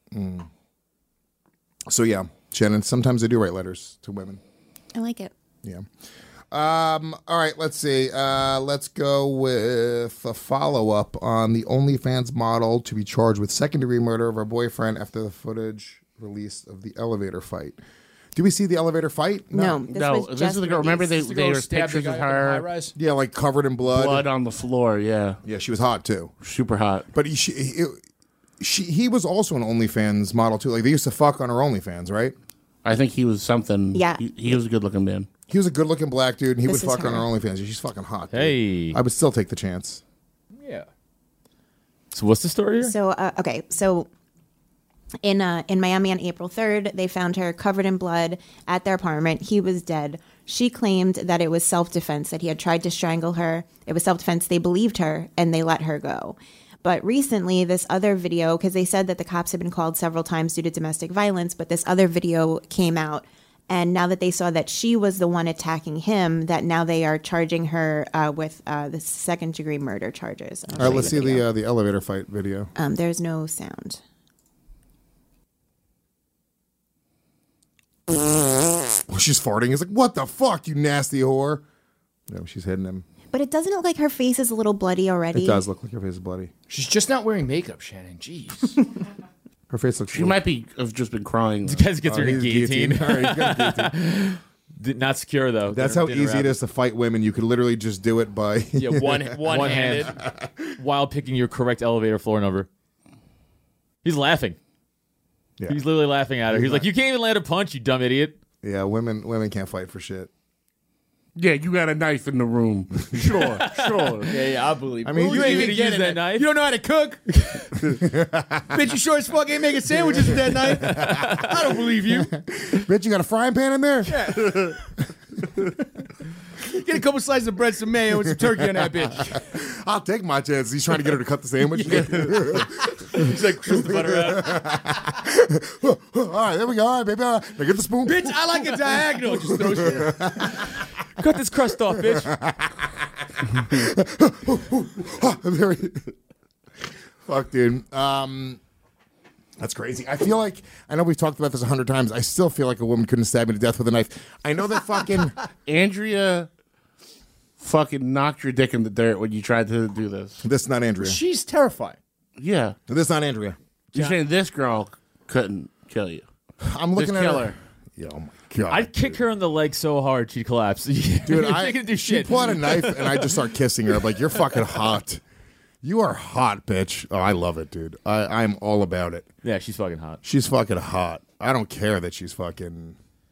So yeah, Shannon. Sometimes I do write letters to women. I like it. Yeah. Um, all right, let's see. Uh, let's go with a follow-up on the OnlyFans model to be charged with second-degree murder of her boyfriend after the footage released of the elevator fight. Do we see the elevator fight? No, this no, was this just is the girl. Remember, they released. The they girl were stabbed the pictures guy of up in the high her, rise? Yeah, like covered in blood. blood on the floor. Yeah, Yeah, she was hot too. super hot. But he, she, he, she, he was also an OnlyFans model too. Like they used to fuck on her OnlyFans, right? I think he was something. Yeah. he, he was a good looking man. He was a good-looking black dude, and he This would is fuck on her her. OnlyFans. She's fucking hot. Dude. Hey. I would still take the chance. Yeah. So what's the story here? So uh, okay, so in uh, in Miami on April third, they found her covered in blood at their apartment. He was dead. She claimed that it was self-defense, that he had tried to strangle her. It was self-defense. They believed her, and they let her go. But recently, this other video, because they said that the cops had been called several times due to domestic violence, but this other video came out. And now that they saw that she was the one attacking him, that now they are charging her uh, with uh, the second degree murder charges. I'll All show right, you let's see the video. uh, the elevator fight video. Um, there's no sound. Oh, she's farting. He's like, "What the fuck, you nasty whore!" No, she's hitting him. But it doesn't look like her face is a little bloody already. It does look like her face is bloody. She's just not wearing makeup, Shannon. Jeez. Her face looks. She might be have just been crying. Guys gets Oh, her in a he's guillotine. guillotine. All right, he's got a guillotine. Did- Not secure though. That's Didn't- how didn't easy wrap it is to fight women. You could literally just do it by. Yeah, one one, One handed. hand while picking your correct elevator floor number. He's laughing. Yeah. He's literally laughing at her. He's like, "You can't even land a punch, you dumb idiot." Yeah, women women can't fight for shit. Yeah, you got a knife in the room. Sure, sure. Yeah, yeah, I believe. I mean, Who you was ain't even gonna use getting that knife? You don't know how to cook. Bitch, you sure as fuck ain't making sandwiches with that knife. I don't believe you. Bitch, you got a frying pan in there? Get a couple slices of bread, some mayo, and some turkey on that bitch. I'll take my chance. He's trying to get her to cut the sandwich. He's like, twist the butter out. All right, there we go. All right, baby. All right. Now get the spoon. Bitch, I like a diagonal. Just throw shit. Cut this crust off, bitch. Very- Fuck, dude. Um, that's crazy. I feel like I know we've talked about this a hundred times. I still feel like a woman couldn't stab me to death with a knife. I know that fucking Andrea fucking knocked your dick in the dirt when you tried to do this. this is not Andrea. She's terrifying. Yeah. This is not Andrea. You're saying this girl couldn't kill you. I'm looking This at killer. her. Yeah, oh my god. I'd kick her in the leg so hard she'd collapse. Dude, She I ain't gonna do she shit. pulled out a knife and I just start kissing her. I'm like, you're fucking hot. You are hot, bitch. Oh, I love it, dude. I, I'm all about it. Yeah, she's fucking hot. She's fucking hot. I don't care that she's fucking.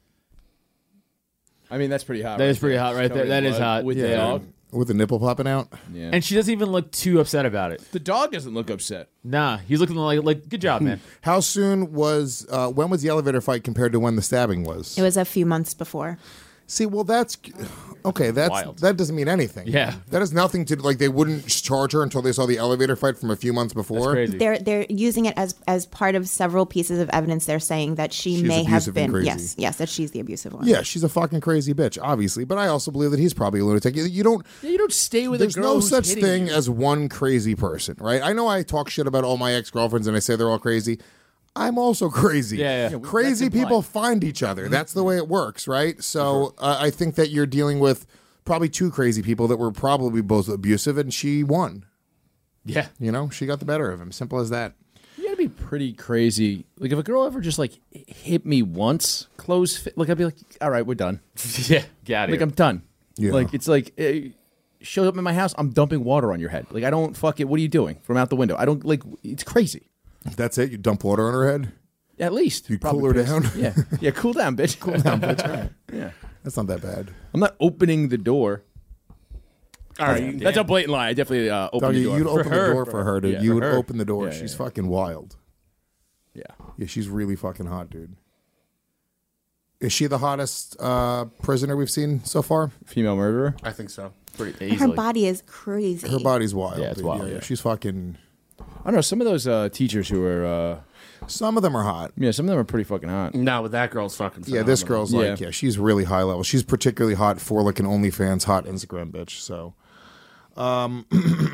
I mean, that's pretty hot. That right is pretty there. hot right She's there. covered That in is blood hot. With Yeah. the dog. With the nipple popping out. Yeah. And she doesn't even look too upset about it. the dog doesn't look upset. Nah, he's looking like, like good job, man. How soon was, uh, when was the elevator fight compared to when the stabbing was? It was a few months before. See, well, that's okay. That's Wild. that doesn't mean anything. Yeah. that has nothing to like. They wouldn't charge her until they saw the elevator fight from a few months That's before. crazy. They're they're using it as as part of several pieces of evidence. They're saying that she She's may have abusive and been crazy. yes yes that she's the abusive one. Yeah, she's a fucking crazy bitch, obviously. But I also believe that he's probably a lunatic. You, you don't. Yeah, you don't stay with There's a girl no who's such hitting thing you. as one crazy person, right? I know I talk shit about all my ex girlfriends and I say they're all crazy. I'm also crazy. Yeah, yeah. Yeah, we- Crazy that's people implied. find each other. That's the way it works, right? So uh, I think that you're dealing with probably two crazy people that were probably both abusive, and she won. Yeah. You know, she got the better of him. Simple as that. You gotta be pretty crazy. Like if a girl ever just like hit me once, close fit, like I'd be like, all right, we're done. Yeah, got it. Like I'm done. Yeah. Like it's like uh, shows up in my house, I'm dumping water on your head. Like I don't fuck it. What are you doing from out the window? I don't like. It's crazy. That's it. You dump water on her head. At least You Probably cool her pissed. down? Yeah, yeah. Cool down, bitch. Cool down, bitch. All right. Yeah. That's not that bad. I'm not opening the door. All right. That's a blatant lie. I definitely uh, open Doggy, the door. you'd open her. the door for her, dude. Yeah, you for would her. open the door. Yeah, yeah, she's yeah. fucking wild. Yeah. Yeah, she's really fucking hot, dude. Is she the hottest uh, prisoner we've seen so far? Female murderer. I think so. pretty And her easily. body is crazy. Her body's wild. Yeah, it's dude. wild, yeah. She's fucking. I don't know. Some of those uh, teachers who are, uh, Some of them are hot. yeah, some of them are pretty fucking hot. No, but that girl's fucking. Yeah, this phenomenal. girl's like, Yeah. yeah, she's really high level. She's particularly hot for like an OnlyFans hot Instagram bitch. So, um,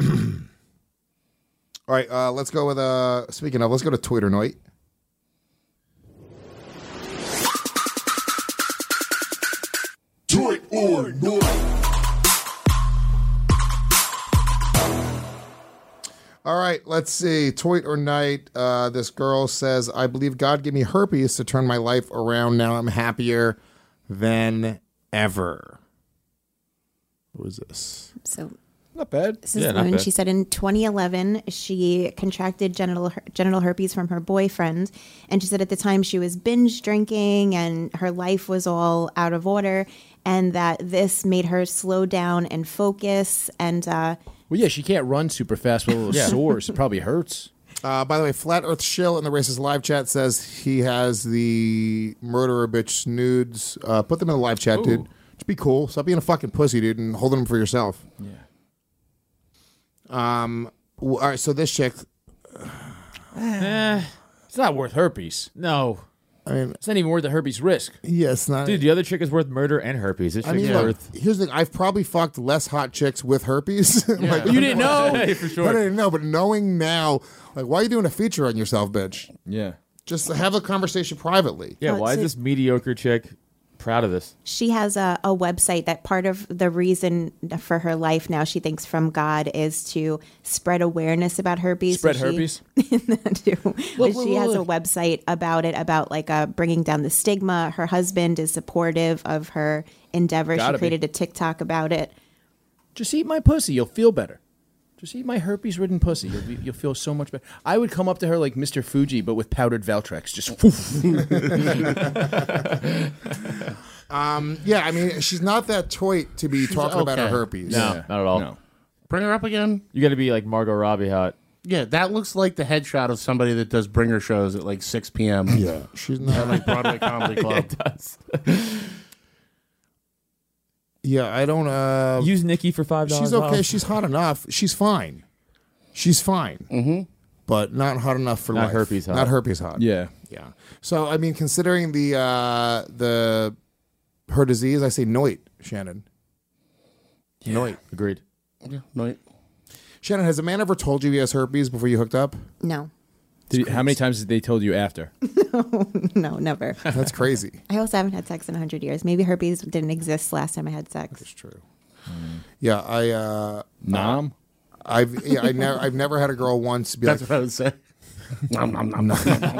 all right, uh, let's go with uh. Speaking of, let's go to Twitter night. Tweet or not. All right, right, let's see. Toit or Night. Uh, this girl says, I believe God gave me herpes to turn my life around. Now I'm happier than ever. What was this? So Not bad. this is Yeah, the not one. bad. She said in twenty eleven she contracted genital her- genital herpes from her boyfriend, and she said at the time she was binge drinking and her life was all out of order, and that this made her slow down and focus. And uh, Well, yeah, she can't run super fast with little Yeah. sores. It probably hurts. Uh, by the way, Flat Earth Shill in the Racist live chat says he has the murderer bitch nudes. Uh, put them in the live chat, dude. Just be cool. Stop being a fucking pussy, dude, and holding them for yourself. Yeah. Um. w- All right. So this chick. Eh, It's not worth herpes. no. I mean, It's not even worth the herpes risk. yeah, it's not. Dude, the other chick is worth murder and herpes. This I chick mean, is look, worth... here's the thing. I've probably fucked less hot chicks with herpes. like, You didn't know. Hey, for I sure. didn't know, but knowing now, like, why are you doing a feature on yourself, bitch? Yeah. Just have a conversation privately. Yeah, Oh, why is so- this mediocre chick proud of this? she has a, a website that part of the reason for her life now she thinks from God is to spread awareness about herpes. Spread So she- herpes. too. But look, she has a look. website about it, about like uh, bringing down the stigma. Her husband is supportive of her endeavor. Gotta She be. created a TikTok about it. Just eat my pussy. You'll feel better. Just eat my herpes-ridden pussy. You'll, be, you'll feel so much better. I would come up to her like Mister Fuji, but with powdered Valtrex. Just woof. Um, yeah, I mean, she's not that toit to be talking about her okay. herpes. No, Yeah. not at all. No. Bring her up again. You got to be like Margot Robbie hot. Yeah, that looks like the headshot of somebody that does bringer shows at like six p.m. Yeah, she's not. at like Broadway Comedy Club. Does. Yeah, I don't. Uh, Use Nikki for five dollars. she's okay. She's hot enough. She's fine. She's fine. Mm-hmm. But not hot enough for Not life. herpes hot. Not herpes hot. Yeah. Yeah. So I mean, considering the uh, the her disease, I say Noit, Shannon. Noit. Agreed. Yeah, no, Shannon, has a man ever told you he has herpes before you hooked up? No, Did you- how many times did they told you after? no, never. That's crazy. I also haven't had sex in a hundred years. Maybe herpes didn't exist last time I had sex. It's true. Yeah, I uh, Nom? I've yeah, I never I've never had a girl once be that's like, what I would say. nom, nom, nom, nom.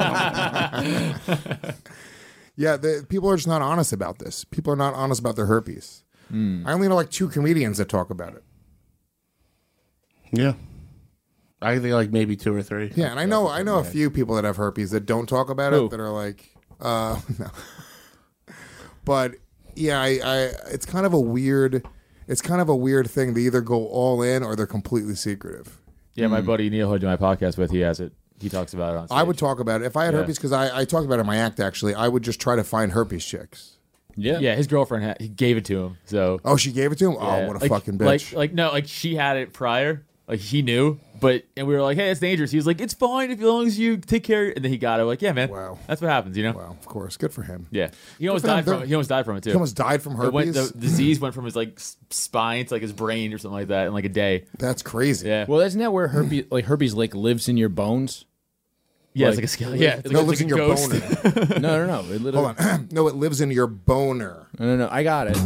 yeah, the, people are just not honest about this. People are not honest about their herpes. I only know like two comedians that talk about it. Yeah, I think like maybe two or three. Yeah, and I know I know a few people that have herpes that don't talk about Who? it that are like, uh, no. But yeah, I, I it's kind of a weird, it's kind of a weird thing. They either go all in or they're completely secretive. Yeah, my buddy Neil, who I do my podcast with, he has it. He talks about it on stage. I would talk about it if I had Yeah. herpes because I, I talked about it in my act. Actually, I would just try to find herpes chicks. Yeah. Yeah, his girlfriend had, he gave it to him. So Oh, she gave it to him. Oh, yeah. what a Like- fucking Like, bitch! like no, like she had it prior. Like he knew, but and we were like, hey, it's dangerous. He was like, it's fine if as long as you take care. And then he got it. Like, yeah, man. Wow. That's what happens, you know. Wow, of course, good for him. Yeah, he almost for them. died from They're- it. He almost died from it too. He almost died from It went, herpes. the disease went from his like s- spine to like his brain or something like that in like a day. That's crazy. Yeah, Well, isn't that where herpes, like herpes, like lives in your bones? yeah, like- it's like a skeleton. Yeah, it's No, like, it lives it's in like a your ghost. boner. No, no, no. It literally, Hold on. No, it lives in your boner. No, no, no. I got it.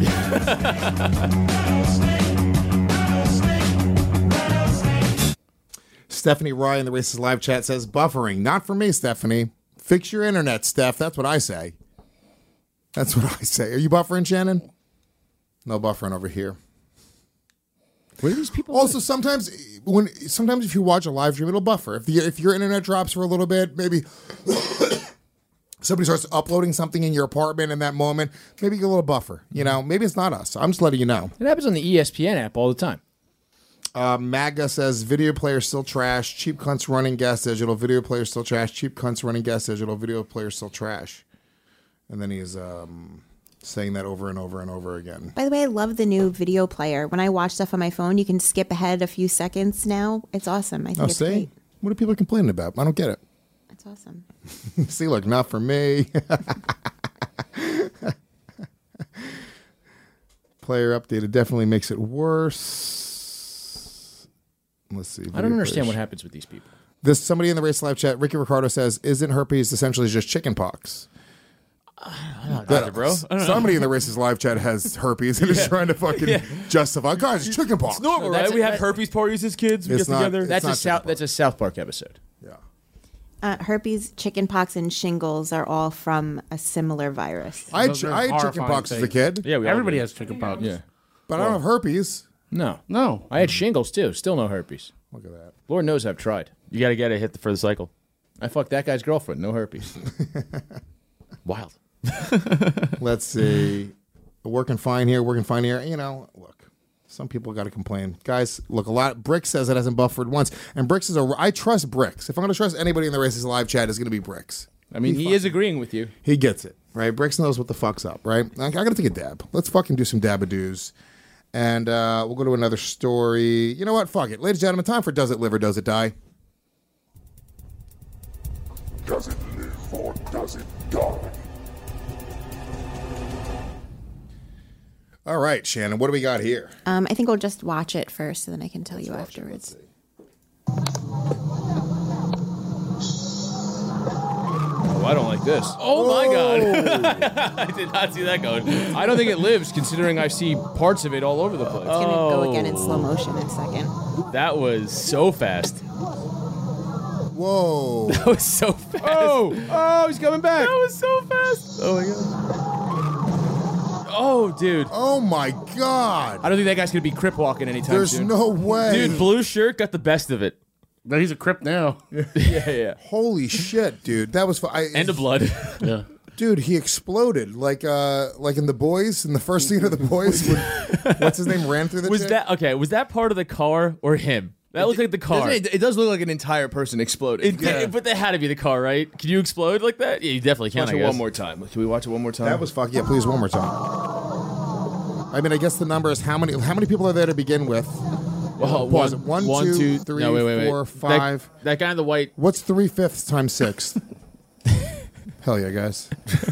Stephanie Ryan, the Racist Live Chat, says buffering. Not for me, Stephanie. Fix your internet, Steph. That's what I say. That's what I say. Are you buffering, Shannon? No buffering over here. Where do these people? Also, sometimes when sometimes if you watch a live stream, it'll buffer. If the, if your internet drops for a little bit, maybe somebody starts uploading something in your apartment in that moment, maybe get a little buffer. You know, maybe it's not us. I'm just letting you know. It happens on the E S P N app all the time. Uh, Maga says video player still trash. Cheap cunts running gas digital. Video player still trash. Cheap cunts running gas digital. Video player still trash. And then he's um, saying that over and over and over again. By the way, I love the new video player. When I watch stuff on my phone, you can skip ahead a few seconds now. It's awesome. I think Oh, it's see? great. What are people complaining about? I don't get it. It's awesome. See, look, not for me. Player updated definitely makes it worse. Let's see. I don't understand what happens with these people. This somebody in the Race Live chat, Ricky Ricardo says, "Isn't herpes essentially just chicken pox?" Gotcha, bro. Somebody in the Races live chat has herpes and is trying to fucking justify. Guys, it's chicken pox. It's normal, That's right? a- We have that- herpes parties as kids. We It's get not- together. it's That's a not South. chicken That's a South Park episode. Yeah. Uh, herpes, chickenpox, and shingles are all from a similar virus. I had, Those ch- are I had horrifying chicken pox as a things. kid, yeah, we all Everybody do. has chickenpox. Yeah. but I don't have herpes. No. No. I had shingles too. Still no herpes. Look at that. Lord knows I've tried. You got to get it hit for the cycle. I fucked that guy's girlfriend. No herpes. Wild. Let's see. Working fine here, working fine here. You know, look, some people got to complain. Guys, look, a lot. Brick says it hasn't buffered once. And Bricks is a. I trust Bricks. If I'm going to trust anybody in the Races live chat, it's going to be Bricks. I mean, he, is agreeing with you. He gets it, right? Bricks knows what the fuck's up, right? I, I got to take a dab. Let's fucking do some dabadoos. And uh, we'll go to another story. You know what? Fuck it. Ladies and gentlemen, time for Does It Live or Does It Die? Does it live or does it die? All right, Shannon, what do we got here? Um, I think we'll just watch it first, and then I can tell you afterwards. Oh, I don't like this. Oh, my God. I did not see that going. I don't think it lives, considering I see parts of it all over the place. It's going to go again in slow motion in a second. That was so fast. Whoa. That was so fast. Oh, oh, he's coming back. That was so fast. Oh, my God. Oh, dude. Oh, my God. I don't think that guy's gonna be crip walking anytime There's soon. no way. Dude, blue shirt got the best of it. No, he's a crip now. yeah, yeah. Holy shit, dude. That was fu- I, And of blood. Yeah. Dude, he exploded like uh like in The Boys, in the first scene of The Boys when what's his name ran through the Was chick? that okay? Was that part of the car or him? That looked like the car. Doesn't It, it does look like an entire person exploded. It did- but that had to be the car, right? Can you explode like that? Yeah, you definitely can. Watch I it guess. one more time. Can we watch it one more time? That was fuck yeah, please one more time. I mean, I guess the number is how many how many people are there to begin with? Well, Pause it. one, One, one, two, two, three, no, wait, wait, wait. four, That- five. That, guy in the white. What's three fifths times six? Hell yeah, guys.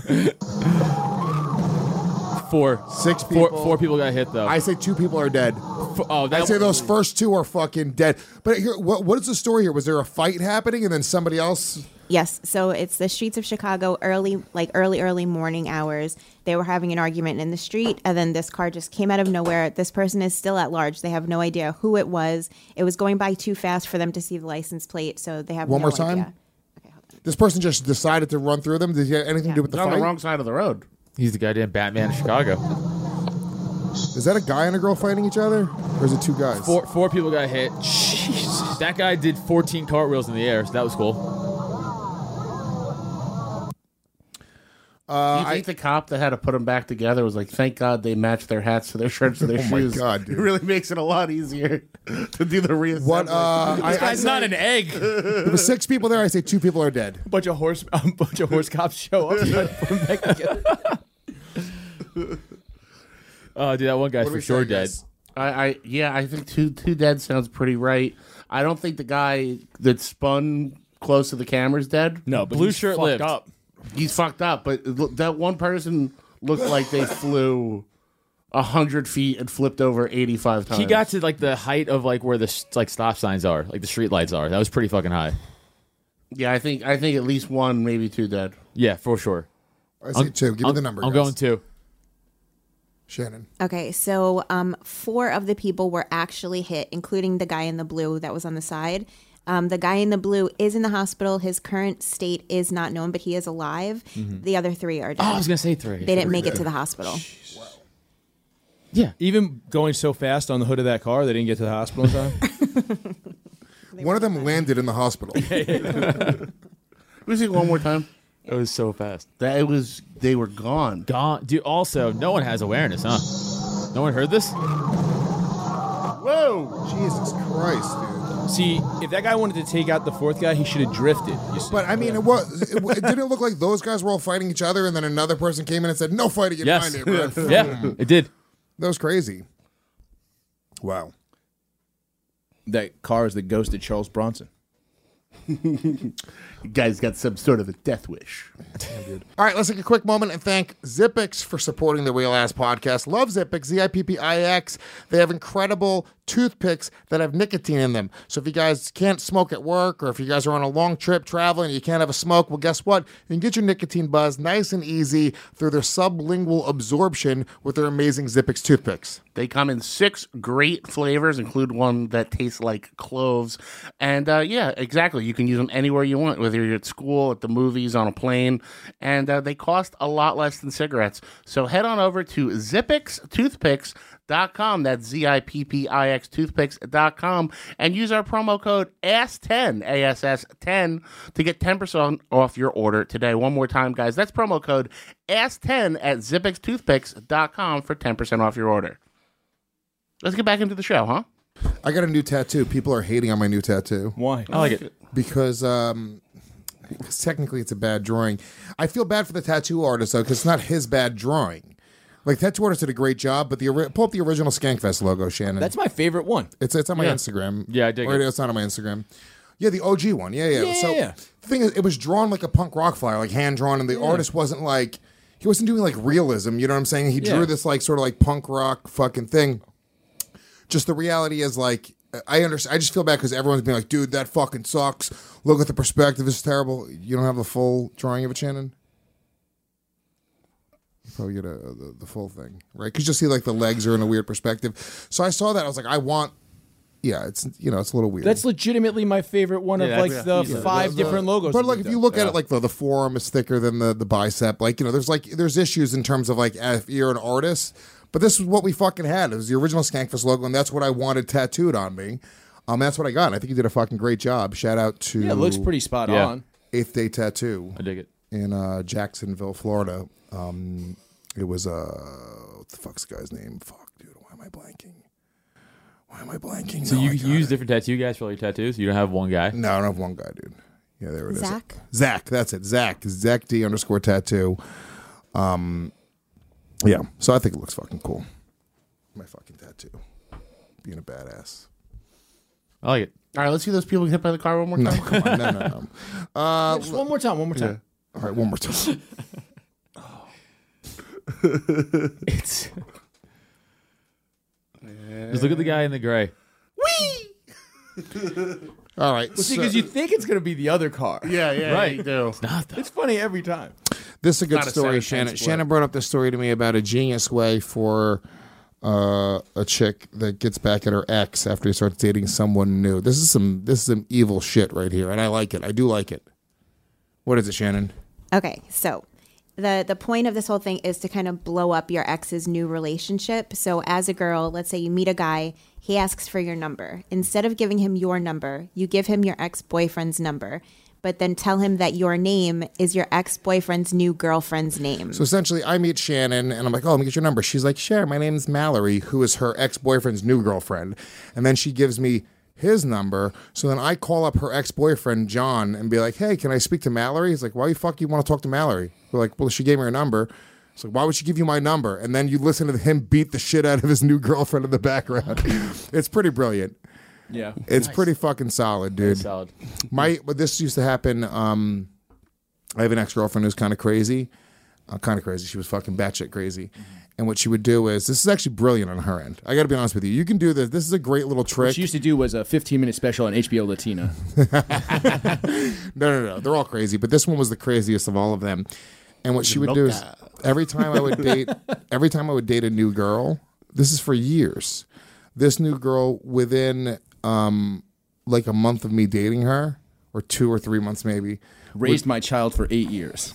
Four. Six people. Four, four people got hit though. I say two people are dead. F- oh, that I say those first two are fucking dead. But here, what what is the story here? Was there a fight happening and then somebody else? Yes, so it's the streets of Chicago, early, like early, early morning hours. They were having an argument in the street, and then this car just came out of nowhere. This person is still at large. They have no idea who it was. It was going by too fast for them to see the license plate, so they have One no more time? idea. This person just decided to run through them. Did he have anything to do with the He's on fight? the wrong side of the road. He's the goddamn Batman of Chicago. Is that a guy and a girl fighting each other, or is it two guys? Four four people got hit. Jesus. That guy did fourteen cartwheels in the air, so that was cool. Do you think the cop that had to put them back together was like, thank God they matched their hats to their shirts to their Oh my shoes? God, dude. It really makes it a lot easier to do the reassembly. What? Uh, I, I Guy's say, not an egg. There were six people there. I say two people are dead. a bunch of horse, a bunch of horse cops show up. And put them back together. Oh, dude, that one guy's What do for we sure say, dead. guys? I, I yeah, I think two two dead sounds pretty right. I don't think the guy that spun close to the camera's dead. No, but Blue he's shirt fucked lived. up. He's fucked up, but it look- that one person looked like they flew a hundred feet and flipped over eighty-five times. He got to like the height of like where the s- like stop signs are, like the street lights are. That was pretty fucking high. Yeah, I think I think at least one, maybe two dead. Yeah, for sure. I say two. Give me I'm, the number. I'm guys. going two. Shannon. Okay, so um, four of the people were actually hit, including the guy in the blue that was on the side. Um, the guy in the blue is in the hospital. His current state is not known, but he is alive. The other three are dead. Oh, I was gonna say three. They didn't make it to the hospital. Yeah. Even going so fast on the hood of that car, they didn't get to the hospital in time. One of them landed in the hospital. We see it one more time. It was so fast. That it was they were gone. Gone. Dude, also, no one has awareness, huh? No one heard this? Whoa! Jesus Christ, dude. See, if that guy wanted to take out the fourth guy, he should have drifted. You see. But I mean, it was. It, it didn't look like those guys were all fighting each other, and then another person came in and said, "No fighting in Yes. my neighborhood." Yeah, it did. That was crazy. Wow. that car is the ghost of Charles Bronson. You guys got some sort of a death wish. All right, let's take a quick moment and thank Zippix for supporting the Real Ass Podcast. Love Zippix, Z I P P I X. They have incredible toothpicks that have nicotine in them. So if you guys can't smoke at work, or if you guys are on a long trip traveling and you can't have a smoke, well, guess what? You can get your nicotine buzz nice and easy through their sublingual absorption with their amazing Zippix toothpicks. They come in six great flavors, include one that tastes like cloves. And uh, yeah, exactly. You can use them anywhere you want, whether you're at school, at the movies, on a plane. And uh, they cost a lot less than cigarettes. So head on over to Zippix Toothpicks dot com. That's Z I P P I X toothpicks dot com, and use our promo code A S ten, A S S ten, to get ten percent off your order today. One more time, guys. That's promo code A S ten at Zippix Toothpicks dot com for ten percent off your order. Let's get back into the show, huh? I got a new tattoo. People are hating on my new tattoo. Why? I like it. Because um, because technically it's a bad drawing. I feel bad for the tattoo artist, though, because it's not his bad drawing. Like, tattoo artist did a great job, but the ori- pull up the original Skankfest logo, Shannon. That's my favorite one. It's it's on my Yeah. Instagram. Yeah, I dig or it. It's not on my Instagram. Yeah, the O G one. Yeah, yeah. Yeah, so yeah. the thing is, it was drawn like a punk rock flyer, like hand drawn, and the artist wasn't like he wasn't doing like realism. You know what I'm saying? He drew Yeah. this like sort of like punk rock fucking thing. Just the reality is like. I understand. I just feel bad because everyone's being like, "Dude, that fucking sucks. Look at the perspective; it's terrible." You don't have the full drawing of it, Shannon. You probably get a, the, the full thing, right? Because you'll see like the legs are in a weird perspective. So I saw that. I was like, I want. Yeah, it's you know it's a little weird. That's legitimately my favorite one Yeah, of like that's- the yeah. five The- different logos. But that like we've if you done. look at it, like the the forearm is thicker than the the bicep. Like you know, there's like there's issues in terms of like if you're an artist. But this is what we fucking had. It was the original Skankfest logo, and that's what I wanted tattooed on me. Um, that's what I got. And I think you did a fucking great job. Shout out to yeah, it looks pretty spot Yeah. on. Eighth Day Tattoo I dig it. in uh, Jacksonville, Florida. Um, it was uh, what the fuck's the guy's name? Fuck, dude. Why am I blanking? Why am I blanking? So No, you I got use it. different tattoo guys for all your tattoos? You don't have one guy? No, I don't have one guy, dude. Yeah, there it is. Zach? Zach, that's it. Zach. Zach D underscore tattoo. Um, yeah, so I think it looks fucking cool. My fucking tattoo. Being a badass. I like it. All right, let's see those people get hit by the car one more No, time. come on. No, no, no. Uh, Just one more time. One more time. all right, one more time. It's. Just look at the guy in the gray. All right. Well, see, so- because you think it's going to be the other car. Yeah, yeah, Right. you do. Not though. It's funny every time. This is a good Not a story, seven Shannon. ten split. Shannon brought up this story to me about a genius way for uh, a chick that gets back at her ex after he starts dating someone new. This is some this is some evil shit right here, and I like it. I do like it. What is it, Shannon? Okay, so the the point of this whole thing is to kind of blow up your ex's new relationship. So as a girl, let's say you meet a guy, he asks for your number. Instead of giving him your number, you give him your ex-boyfriend's number, but then tell him that your name is your ex-boyfriend's new girlfriend's name. So essentially, I meet Shannon, and I'm like, oh, let me get your number. She's like, sure, my name's Mallory, who is her ex-boyfriend's new girlfriend. And then she gives me his number. So then I call up her ex-boyfriend, John, and be like, hey, can I speak to Mallory? He's like, why the fuck you want to talk to Mallory? We're like, well, she gave me her number. It's like, why would she give you my number? And then you listen to him beat the shit out of his new girlfriend in the background. It's pretty brilliant. Yeah. It's pretty fucking solid, dude. Solid. My, but this used to happen. Um, I have an ex girlfriend who's kind of crazy, uh, kind of crazy. She was fucking batshit crazy, and what she would do is this is actually brilliant on her end. I got to be honest with you. You can do this. This is a great little What trick. she used to do was a fifteen minute special on H B O Latina. No, no, no. They're all crazy, but this one was the craziest of all of them. And what she would do is every time I would date, every time I would date a new girl. This is for years. This new girl within um, like a month of me dating her, or two or three months maybe, Raised my child for eight years.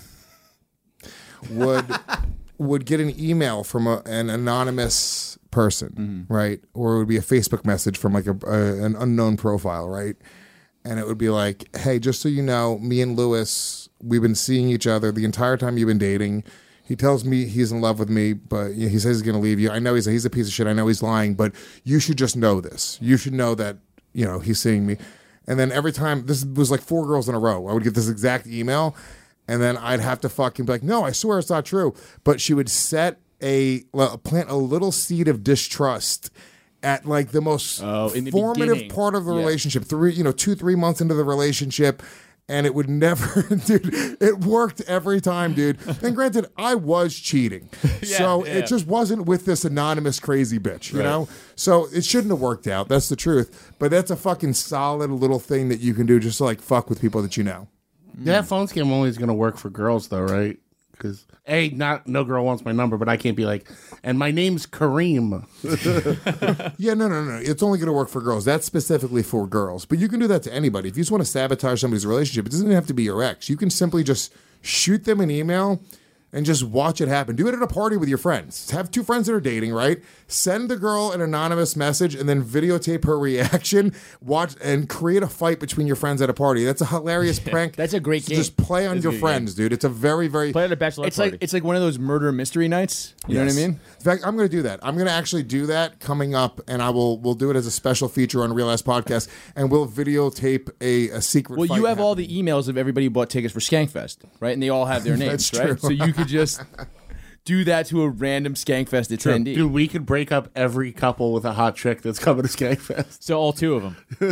would would get an email from a, an anonymous person, right? Or it would be a Facebook message from like a, a an unknown profile, right? And it would be like, "Hey, just so you know, me and Lewis, we've been seeing each other the entire time you've been dating. He tells me he's in love with me, but he says he's going to leave you. I know he's a, he's a piece of shit. I know he's lying, but you should just know this. You should know that, you know, he's seeing me." And then every time, this was like four girls in a row, I would get this exact email, and then I'd have to fucking be like, no, I swear it's not true. But she would set a, well, plant a little seed of distrust at like the most Oh, in the formative beginning. part of the Yeah. relationship, three, you know, two, three months into the relationship, and it would never, dude, it worked every time, dude. And granted, I was cheating. so yeah. it just wasn't with this anonymous crazy bitch, you Right. know? So it shouldn't have worked out. That's the truth. But that's a fucking solid little thing that you can do just to like fuck with people that you know. That phone scam only is going to work for girls, though, right? Because a not no girl wants my number, but I can't be like, and my name's Kareem. Yeah, no, no, no. It's only going to work for girls. That's specifically for girls. But you can do that to anybody. If you just want to sabotage somebody's relationship, it doesn't have to be your ex. You can simply just shoot them an email and just watch it happen. Do it at a party with your friends. Have two friends that are dating, right? Send the girl an anonymous message and then videotape her reaction. Watch and create a fight between your friends at a party. That's a hilarious prank. That's a great So game. Just play on It's a your good friends, dude. It's a very, very. Play at a bachelor It's party. like it's like one of those murder mystery nights. You know what I Yes. mean? In fact, I'm going to do that. I'm going to actually do that coming up, and I will we'll do it as a special feature on Real Ass Podcast, and we'll videotape a, a secret. Well, fight you have all happening. the emails of everybody who bought tickets for Skankfest, right? And they all have their names, That's right? true. So you could just do that to a random Skankfest attendee. Dude, we could break up every couple with a hot chick that's coming to Skankfest. so all two of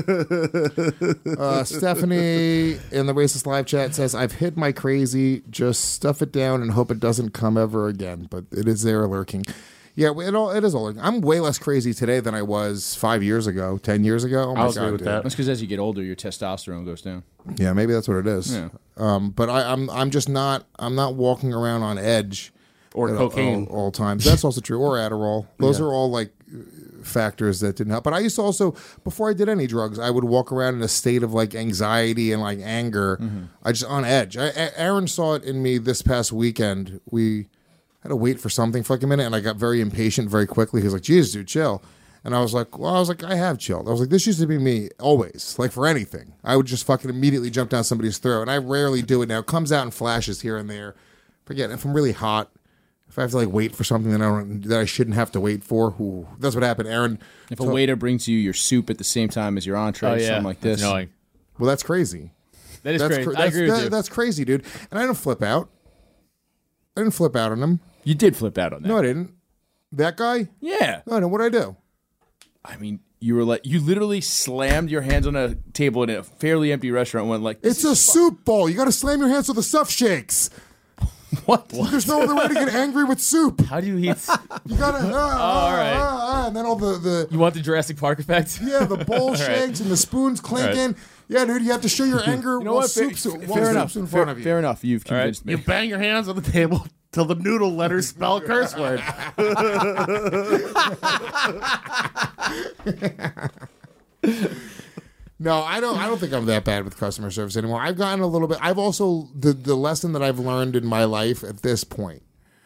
them. Uh, Stephanie in the Racist Live chat says, I've hid my crazy. Just stuff it down and hope it doesn't come ever again. But it is there lurking. Yeah, it all it is all lurking. I'm way less crazy today than I was five years ago, ten years ago. Oh my I'll agree God, with dude. that. That's because as you get older, your testosterone goes down. Yeah, maybe that's what it is. Yeah. Um, but I, I'm I'm just not I'm not walking around on edge Or at cocaine. all, all times. That's also true. Or Adderall. Those are all like factors that didn't help. But I used to also, before I did any drugs, I would walk around in a state of like anxiety and like anger. I just on edge. I, A- Aaron saw it in me this past weekend. We had to wait for something for like a minute, and I got very impatient very quickly. He was like, "Jesus, dude, chill." And I was like, well, I was like, I have chilled. I was like, this used to be me always, like for anything. I would just fucking immediately jump down somebody's throat, and I rarely do it now. It comes out in flashes here and there. Forget if I'm really hot. If I have to like wait for something that I don't that I shouldn't have to wait for, ooh, that's what happened, Aaron. If a So- waiter brings you your soup at the same time as your entree, Oh yeah, something like this. That's annoying. well, that's crazy. That is That's crazy. cra- I that's, agree with that- you. That's crazy, dude. And I didn't flip out. I didn't flip out on him. You did flip out on that. No, I didn't. That guy? Yeah. No, no. What did I do? I mean, you were like, you literally slammed your hands on a table in a fairly empty restaurant and went like, It's a soup bowl. You got to slam your hands so the stuff shakes. what? There's no other way to get angry with soup. How do you eat? You gotta, uh, uh, all right. uh, uh, and then all the, the You want the Jurassic Park effect? yeah, the bowl right. shakes and the spoons clinking. Yeah, dude, you have to show your anger You know while what? Fair, soup's, fair while soup's enough. in Fair, front of you. fair enough. You've right. convinced You me. bang your hands on the table till the noodle letters spell a curse word. No, I don't. I don't think I'm that bad with customer service anymore. I've gotten a little bit. I've also the the lesson that I've learned in my life at this point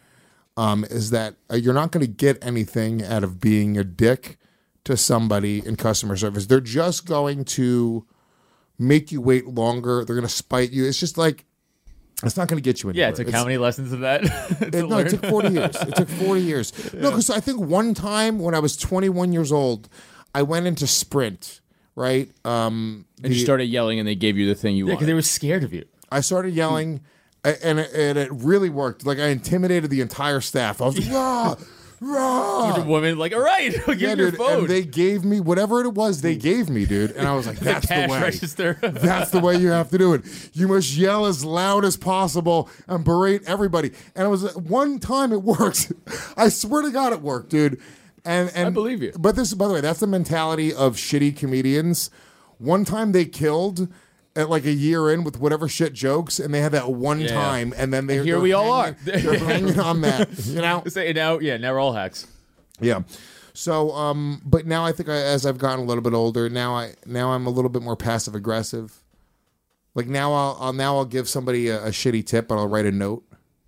um, is that uh, you're not going to get anything out of being a dick to somebody in customer service. They're just going to make you wait longer. They're going to spite you. It's just like it's not going to get you anywhere. Yeah, it took how many lessons of that? to It, no, learn? it took forty years. It took forty years. No, because I think one time when I was twenty-one years old, I went into Sprint. Right, um, And you the- started yelling and they gave you the thing you Yeah, because wanted. they were scared of you. I started yelling, a- and it, and it really worked. Like I intimidated the entire staff. I was like, rah, rah. The woman like, all right, give Yeah, me your dude. phone. And they gave me whatever it was they gave me, dude. And I was like, that's the cash way. register. That's the way you have to do it. You must yell as loud as possible and berate everybody. And it was one time it worked. I swear to God, it worked, dude. And and I believe you. But this, by the way, that's the mentality of shitty comedians. One time they killed at like a year in with whatever shit jokes, and they had that one Yeah. time, and then they And here they're we all hanging- are. They're hanging on that, you know. Say now, yeah, now we're all hacks. Yeah. So, um, but now I think I, as I've gotten a little bit older, now I now I'm a little bit more passive aggressive. Like now I'll, I'll now I'll give somebody a, a shitty tip, but I'll write a note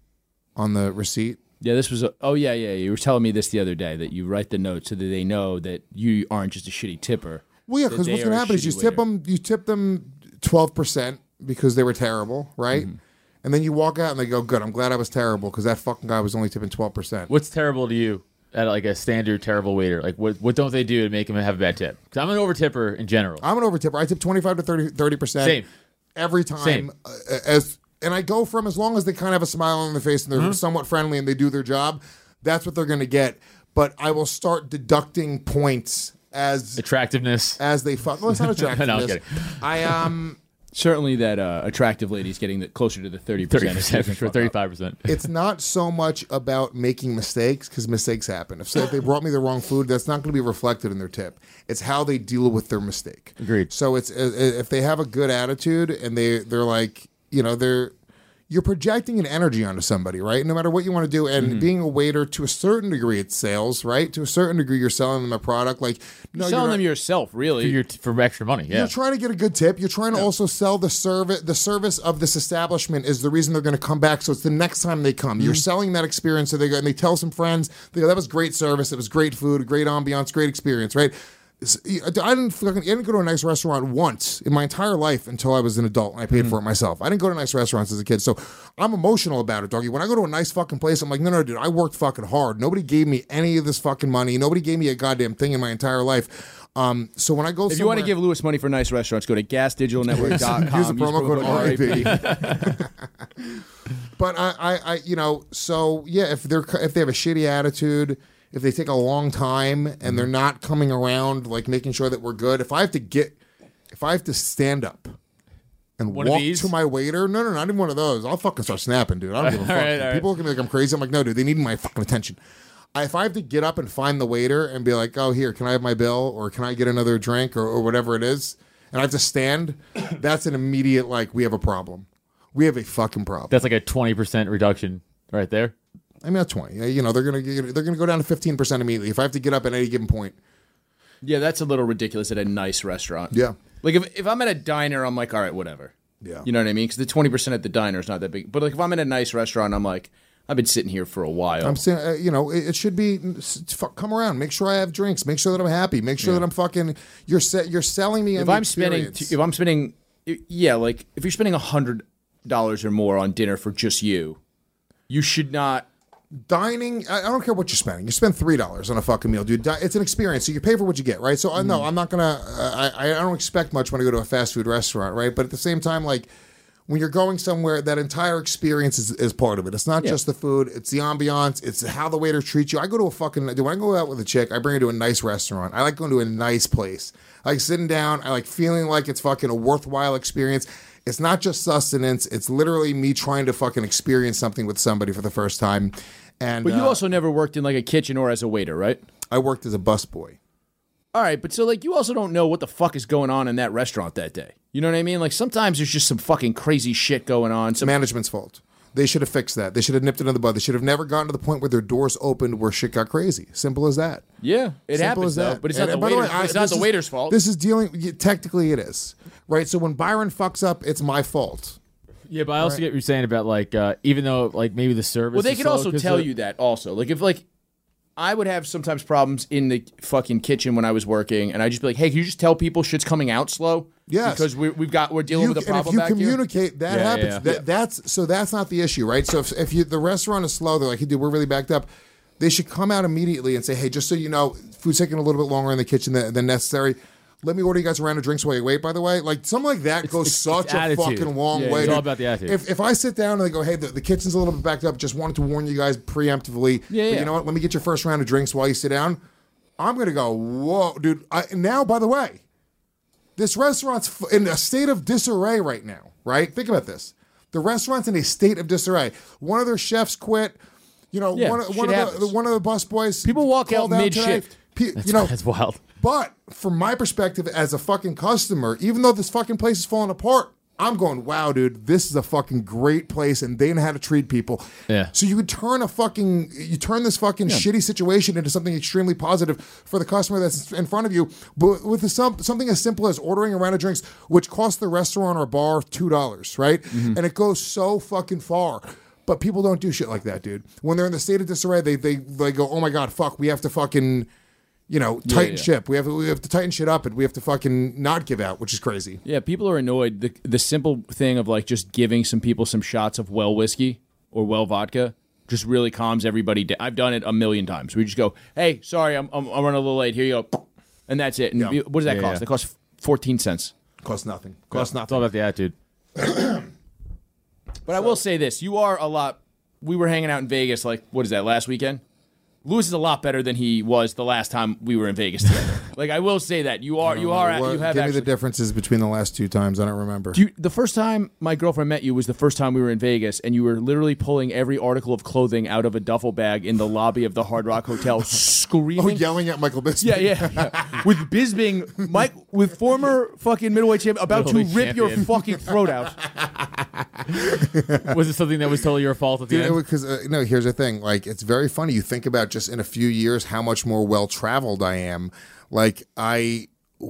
on the receipt. Yeah, this was. A, oh yeah, yeah. You were telling me this the other day that you write the note so that they know that you aren't just a shitty tipper. Well, yeah, that because they what's are going to a happen is you shitty tip waiter. them, you tip them twelve percent because they were terrible, right? Mm-hmm. And then you walk out and they go, "Good, I'm glad I was terrible because that fucking guy was only tipping twelve percent." What's terrible to you at like a standard terrible waiter? Like what what don't they do to make him have a bad tip? Because I'm an over tipper in general. I'm an over tipper. I tip twenty-five to thirty percent Same. every time. Same. Uh, as and I go from as long as they kind of have a smile on their face and they're Mm-hmm. somewhat friendly and they do their job, that's what they're going to get. but I will start deducting points as attractiveness as they fuck. Well, it's not attractiveness. No, I'm kidding. I um. Certainly, that uh, attractive lady's getting the, closer to the thirty percent. thirty percent for sure, thirty-five percent. It's not so much about making mistakes, because mistakes happen. If, say, if they brought me the wrong food, that's not going to be reflected in their tip. It's how they deal with their mistake. Agreed. So it's uh, if they have a good attitude and they they're like, you know, they're you're projecting an energy onto somebody, right? No matter what you want to do. And Mm-hmm. being a waiter, to a certain degree, it's sales, right? To a certain degree, you're selling them a product. Like, no, You're selling you're not- them yourself, really. For, your, for extra money, yeah. You're trying to get a good tip. You're trying to also sell the service. The service of this establishment is the reason they're going to come back. So it's the next time they come. You're selling that experience. So they go and they tell some friends. They go, "That was great service. It was great food, great ambiance, great experience." Right? I didn't fucking, I didn't go to a nice restaurant once in my entire life until I was an adult and I paid for it myself. I didn't go to nice restaurants as a kid, so I'm emotional about it, doggy. When I go to a nice fucking place, I'm like, no, no, dude, I worked fucking hard. Nobody gave me any of this fucking money. Nobody gave me a goddamn thing in my entire life. Um, so when I go, If you want to give Lewis money for nice restaurants, go to gas digital network dot com. use the promo code R I P. But I, I, I, you know, so yeah, if they're if they have a shitty attitude, if they take a long time and they're not coming around, like making sure that we're good. If I have to get, if I have to stand up and One of walk these? to my waiter, no, no, not even one of those. I'll fucking start snapping, dude. I don't give a fuck. right, all right. People look at me like I'm crazy. I'm like, no, dude, they need my fucking attention. I, if I have to get up and find the waiter and be like, oh, here, can I have my bill, or can I get another drink, or, or whatever it is, and I have to stand, that's an immediate, like, we have a problem. We have a fucking problem. That's like a twenty percent reduction right there. I mean, not twenty. You know, they're gonna get, they're gonna go down to fifteen percent immediately if I have to get up at any given point. Yeah, that's a little ridiculous at a nice restaurant. Yeah. Like, if, if I'm at a diner, I'm like, all right, whatever. Yeah. You know what I mean? Because the twenty percent at the diner is not that big. But, like, if I'm in a nice restaurant, I'm like, I've been sitting here for a while. I'm saying, uh, you know, it, it should be s- fuck, come around, make sure I have drinks, make sure that I'm happy, make sure Yeah. that I'm fucking. You're se- you're selling me. if on the I'm spending, experience. if I'm spending, yeah, like, if you're spending a hundred dollars or more on dinner for just you, you should not. dining, I, I don't care what you're spending. You spend three dollars on a fucking meal, dude. Di- It's an experience, so you pay for what you get, right? So I know I'm not gonna. Uh, I I don't expect much when I go to a fast food restaurant, right? But at the same time, like, when you're going somewhere, that entire experience is, is part of it. It's not Yeah. just the food; it's the ambiance, it's how the waiter treats you. I go to a fucking. When I go out with a chick, I bring her to a nice restaurant. I like going to a nice place. I like sitting down. I like feeling like it's fucking a worthwhile experience. It's not just sustenance. It's literally me trying to fucking experience something with somebody for the first time. And But you uh, also never worked in, like, a kitchen or as a waiter, right? I worked as a busboy. All right, but so, like, you also don't know what the fuck is going on in that restaurant that day. You know what I mean? Like, sometimes there's just some fucking crazy shit going on. Some Management's fault. They should have fixed that. They should have nipped it in the bud. They should have never gotten to the point where their doors opened where shit got crazy. Simple as that. Yeah, it Simple happens, as that. though. But it's And- not and the by waiter's, way, I- it's not this the is- waiter's fault. This is dealing. yeah, Technically, it is right. So when Byron fucks up, it's my fault. Yeah, but I also get what you're saying about, like, uh, even though, like, maybe the service Well, they is could slow also 'cause tell of- you that also. Like, if, like, I would have sometimes problems in the fucking kitchen when I was working, and I'd just be like, hey, can you just tell people shit's coming out slow? Yes. Because we, we've got, we're dealing You- with a and if problem you back here. communicate, that Yeah, yeah, happens. yeah. That, Yeah. That's so. That's not the issue, right? So if, if you the restaurant is slow, they're like, hey, dude, we're really backed up. They should come out immediately and say, hey, just so you know, food's taking a little bit longer in the kitchen than, than necessary. Let me order you guys a round of drinks while you wait, by the way. Like, something like that goes it's- such it's a attitude. fucking long Yeah, way. it's all dude. about the attitude. If, if I sit down and they go, hey, the, the kitchen's a little bit backed up, just wanted to warn you guys preemptively. Yeah, but yeah. you know what? Let me get your first round of drinks while you sit down. I'm going to go, whoa, dude. I, now, by the way, this restaurant's f- in a state of disarray right now, right? Think about this. The restaurant's in a state of disarray. One of their chefs quit. You know, Yeah, one, of- shit one of the happens. one of the bus boys. People walk out called today. mid-shift. Pe- you know, That's wild. but from my perspective as a fucking customer, even though this fucking place is falling apart, I'm going, wow, dude, this is a fucking great place, and they know how to treat people. Yeah. So you would turn a fucking, you turn this fucking shitty situation into something extremely positive for the customer that's in front of you. But with the, some, something as simple as ordering a round of drinks, which costs the restaurant or bar two dollars, right? Mm-hmm. And it goes so fucking far. But people don't do shit like that, dude. When they're in the state of disarray, they they they go, oh my god, fuck, we have to fucking, you know, tighten yeah. ship. We have we have to tighten shit up, and we have to fucking not give out, which is crazy. Yeah, people are annoyed. The the simple thing of, like, just giving some people some shots of well whiskey or well vodka just really calms everybody down. I've done it a million times. We just go, hey, sorry, I'm I'm, I'm running a little late. Here you go, and that's it. And Yeah. what does that Yeah, cost? yeah. It costs fourteen cents. Costs nothing. Costs It's nothing. all about the attitude. But I will say this: you are a lot. We were hanging out in Vegas, like, what is that, last weekend? Lewis is a lot better than he was the last time we were in Vegas together. Like I will say that you are, you are, What- you have. give actually, me the differences between the last two times. I don't remember. Do you, the first time my girlfriend met you was the first time we were in Vegas, and you were literally pulling every article of clothing out of a duffel bag in the lobby of the Hard Rock Hotel, screaming. Oh, yelling at Michael Bisping. Yeah, yeah, yeah. With Bisping, Mike, with former fucking middleweight champion, about Middleweight to rip champion. your fucking throat out. Was it something that was totally your fault at the end? Because uh, no, here's the thing. Like, it's very funny. You think about just in a few years how much more well traveled I am. Like, I.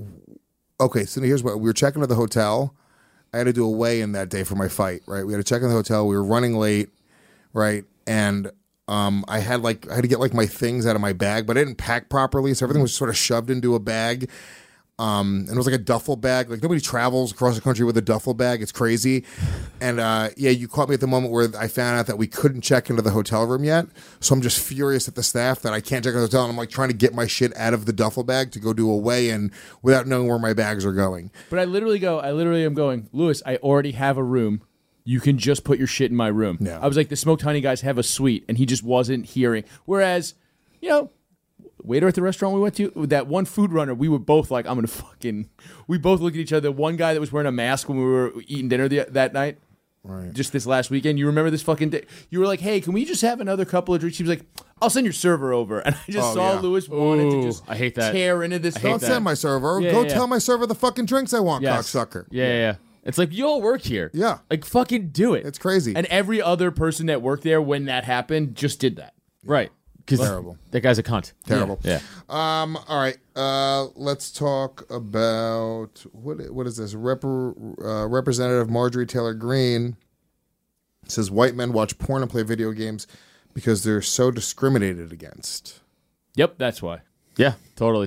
Okay, so here's what we were checking to the hotel. I had to do a weigh-in that day for my fight. Right, we had to check in the hotel. We were running late. Right, and um, I had like I had to get like my things out of my bag, but I didn't pack properly, so everything was sort of shoved into a bag. Um, and it was like a duffel bag. Like nobody travels across the country with a duffel bag. It's crazy. And uh, yeah, you caught me at the moment where I found out that we couldn't check into the hotel room yet. So I'm just furious at the staff that I can't check into the hotel. And I'm like trying to get my shit out of the duffel bag to go do a weigh-in without knowing where my bags are going. But I literally go, I literally am going, Lewis, I already have a room. You can just put your shit in my room. Yeah. I was like, the Smoked Honey guys have a suite, and he just wasn't hearing. Whereas, you know, waiter at the restaurant we went to, that one food runner, we were both like, I'm going to fucking... We both looked at each other. One guy that was wearing a mask when we were eating dinner the, that night, right? Just this last weekend. You remember this fucking day? You were like, hey, can we just have another couple of drinks? He was like, I'll send your server over. And I just Oh, saw yeah. Lewis wanted to Ooh, just I hate that. tear into this. Don't send my server. Yeah, Go yeah, tell yeah. my server the fucking drinks I want, Yes. cocksucker. Yeah, yeah, yeah. It's like, you all work here. Yeah. Like, fucking do it. It's crazy. And every other person that worked there when that happened just did that. Right. Because Terrible. that guy's a cunt. Terrible. Yeah. Um. All right. Uh. Let's talk about what. What is this? Rep- uh, Representative Marjorie Taylor Greene says white men watch porn and play video games because they're so discriminated against. Yep, that's why. Yeah, totally.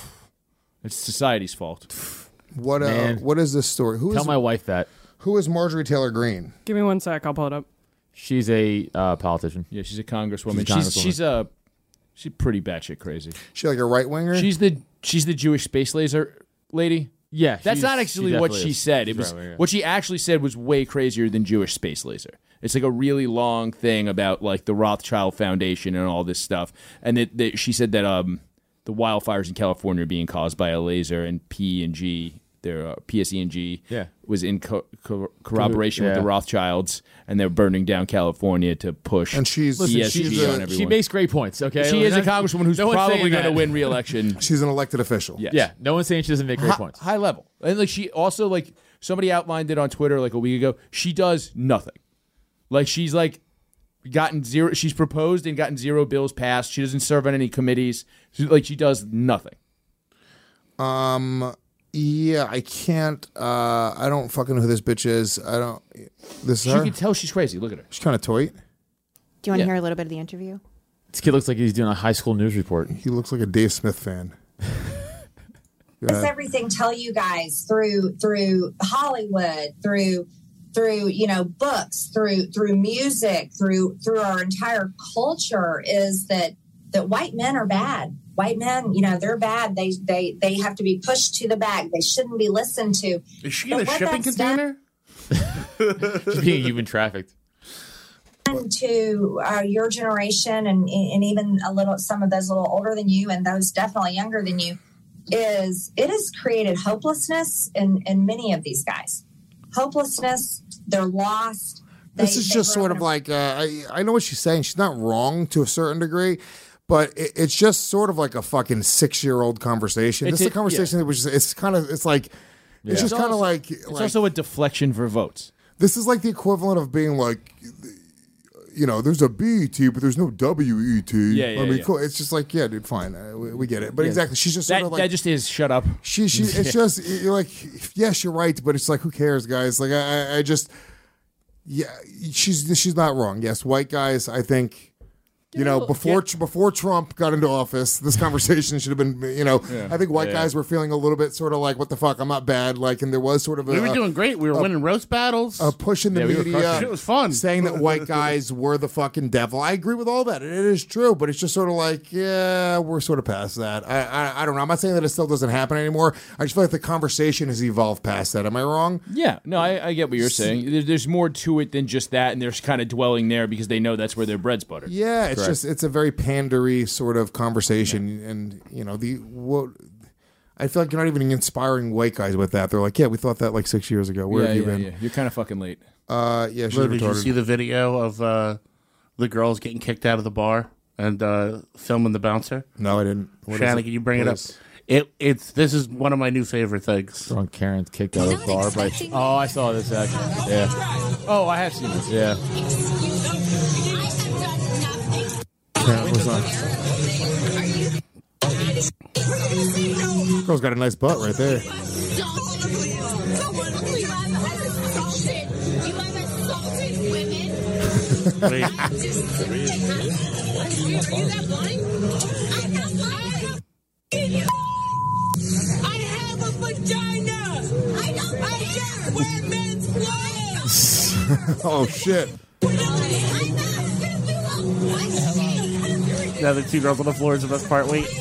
It's society's fault. What? Uh, Man. what is this story? Who is Tell my wife that. who is Marjorie Taylor Greene? Give me one sec. I'll pull it up. She's a uh, politician. Yeah, she's a congresswoman. She's a She's congresswoman. she's a she's pretty batshit crazy. She like a right winger? She's the she's the Jewish space laser lady. Yeah, That's she's- not she actually what definitely she is. said. It She's was right, yeah. what she actually said was way crazier than Jewish space laser. It's like a really long thing about like the Rothschild Foundation and all this stuff. And it, that she said that um the wildfires in California are being caused by a laser, and P and G, their uh, P S E and G, Yeah. was in co- co- corroboration with Yeah. the Rothschilds, and they're burning down California to push. And she's- E Listen, S G she's a- on everyone. She makes great points, okay? She Like, is a that's- congresswoman who's no one's probably saying going to that. win re-election. She's an elected official. Yes. Yeah, no one's saying she doesn't make great Hi- points. High level. And like she also like somebody outlined it on Twitter like a week ago. She does nothing. Like she's like gotten zero she's proposed and gotten zero bills passed. She doesn't serve on any committees. She, like she does nothing. Um. Yeah, I can't. Uh. I don't fucking know who this bitch is. I don't. This is She her. can tell she's crazy. Look at her. She's kind of toit. Do you want to Yeah. hear a little bit of the interview? This kid looks like he's doing a high school news report. He looks like a Dave Smith fan. Go Does ahead. everything tell you guys through through Hollywood, through through you know books, through through music, through through our entire culture is that that white men are bad. White men, you know, they're bad. They they they have to be pushed to the back. They shouldn't be listened to. Is she But in a what shipping that's done container? She's being human trafficked. To uh, your generation and and even a little some of those a little older than you and those definitely younger than you is it has created hopelessness in in many of these guys. Hopelessness, they're lost. They, This is they just grow sort in of a- like uh, I, I know what she's saying. She's not wrong to a certain degree, but it, it's just sort of like a fucking six year old conversation. It's This is a a- conversation that was just, it's kind of it's like it's just It's kind of also- like It's like, also a deflection for votes. this is like the equivalent of being like, you know, there's a B E T, but there's no W E T. Yeah, yeah, I mean, yeah. cool. It's just like, yeah, dude, fine, uh, we, we get it. But Yeah. exactly, she's just sort That, of like that just is shut up. She, she, it's just you're like, yes, you're right, but it's like, who cares, guys? Like, I, I- I just, yeah, she's she's not wrong. Yes, white guys, I think, you know, before before Trump got into office, this conversation should have been, you know, I think white Yeah. guys were feeling a little bit sort of like, what the fuck, I'm not bad, like, and there was sort of a, We were doing great. We were a- winning roast battles. a push in the Yeah, we were media. crushing it. It was fun. Saying that white guys were the fucking devil. I agree with all that. It is true, but it's just sort of like, yeah, we're sort of past that. I, I, I don't know. I'm not saying that it still doesn't happen anymore. I just feel like the conversation has evolved past that. Am I wrong? Yeah, no, I, I get what you're saying. There, there's more to it than just that, and they're kind of dwelling there because they know that's where their bread's buttered. Yeah, it's Correct. just it's a very pandery sort of conversation, and you know the what. I feel like you're not even inspiring white guys with that. They're like, yeah, we thought that like six years ago. Where yeah, have you yeah, been? yeah. You're kind of fucking late. Uh, yeah, she's Lou, did you retarded. see the video of uh, the girls getting kicked out of the bar and uh, filming the bouncer? No, I didn't. What is Shannon, it? can you bring What it up? is- It it's this is one of my new favorite things. Drunk Karen's kicked out of the bar by. Oh, I saw this actually. Yeah. Oh, I have seen this. Yeah. Karen, what's on? Girl's got a nice butt right there. I have a vagina. I don't care where men's clothes. Oh shit! Now the two girls on the floor is the best part. Wait.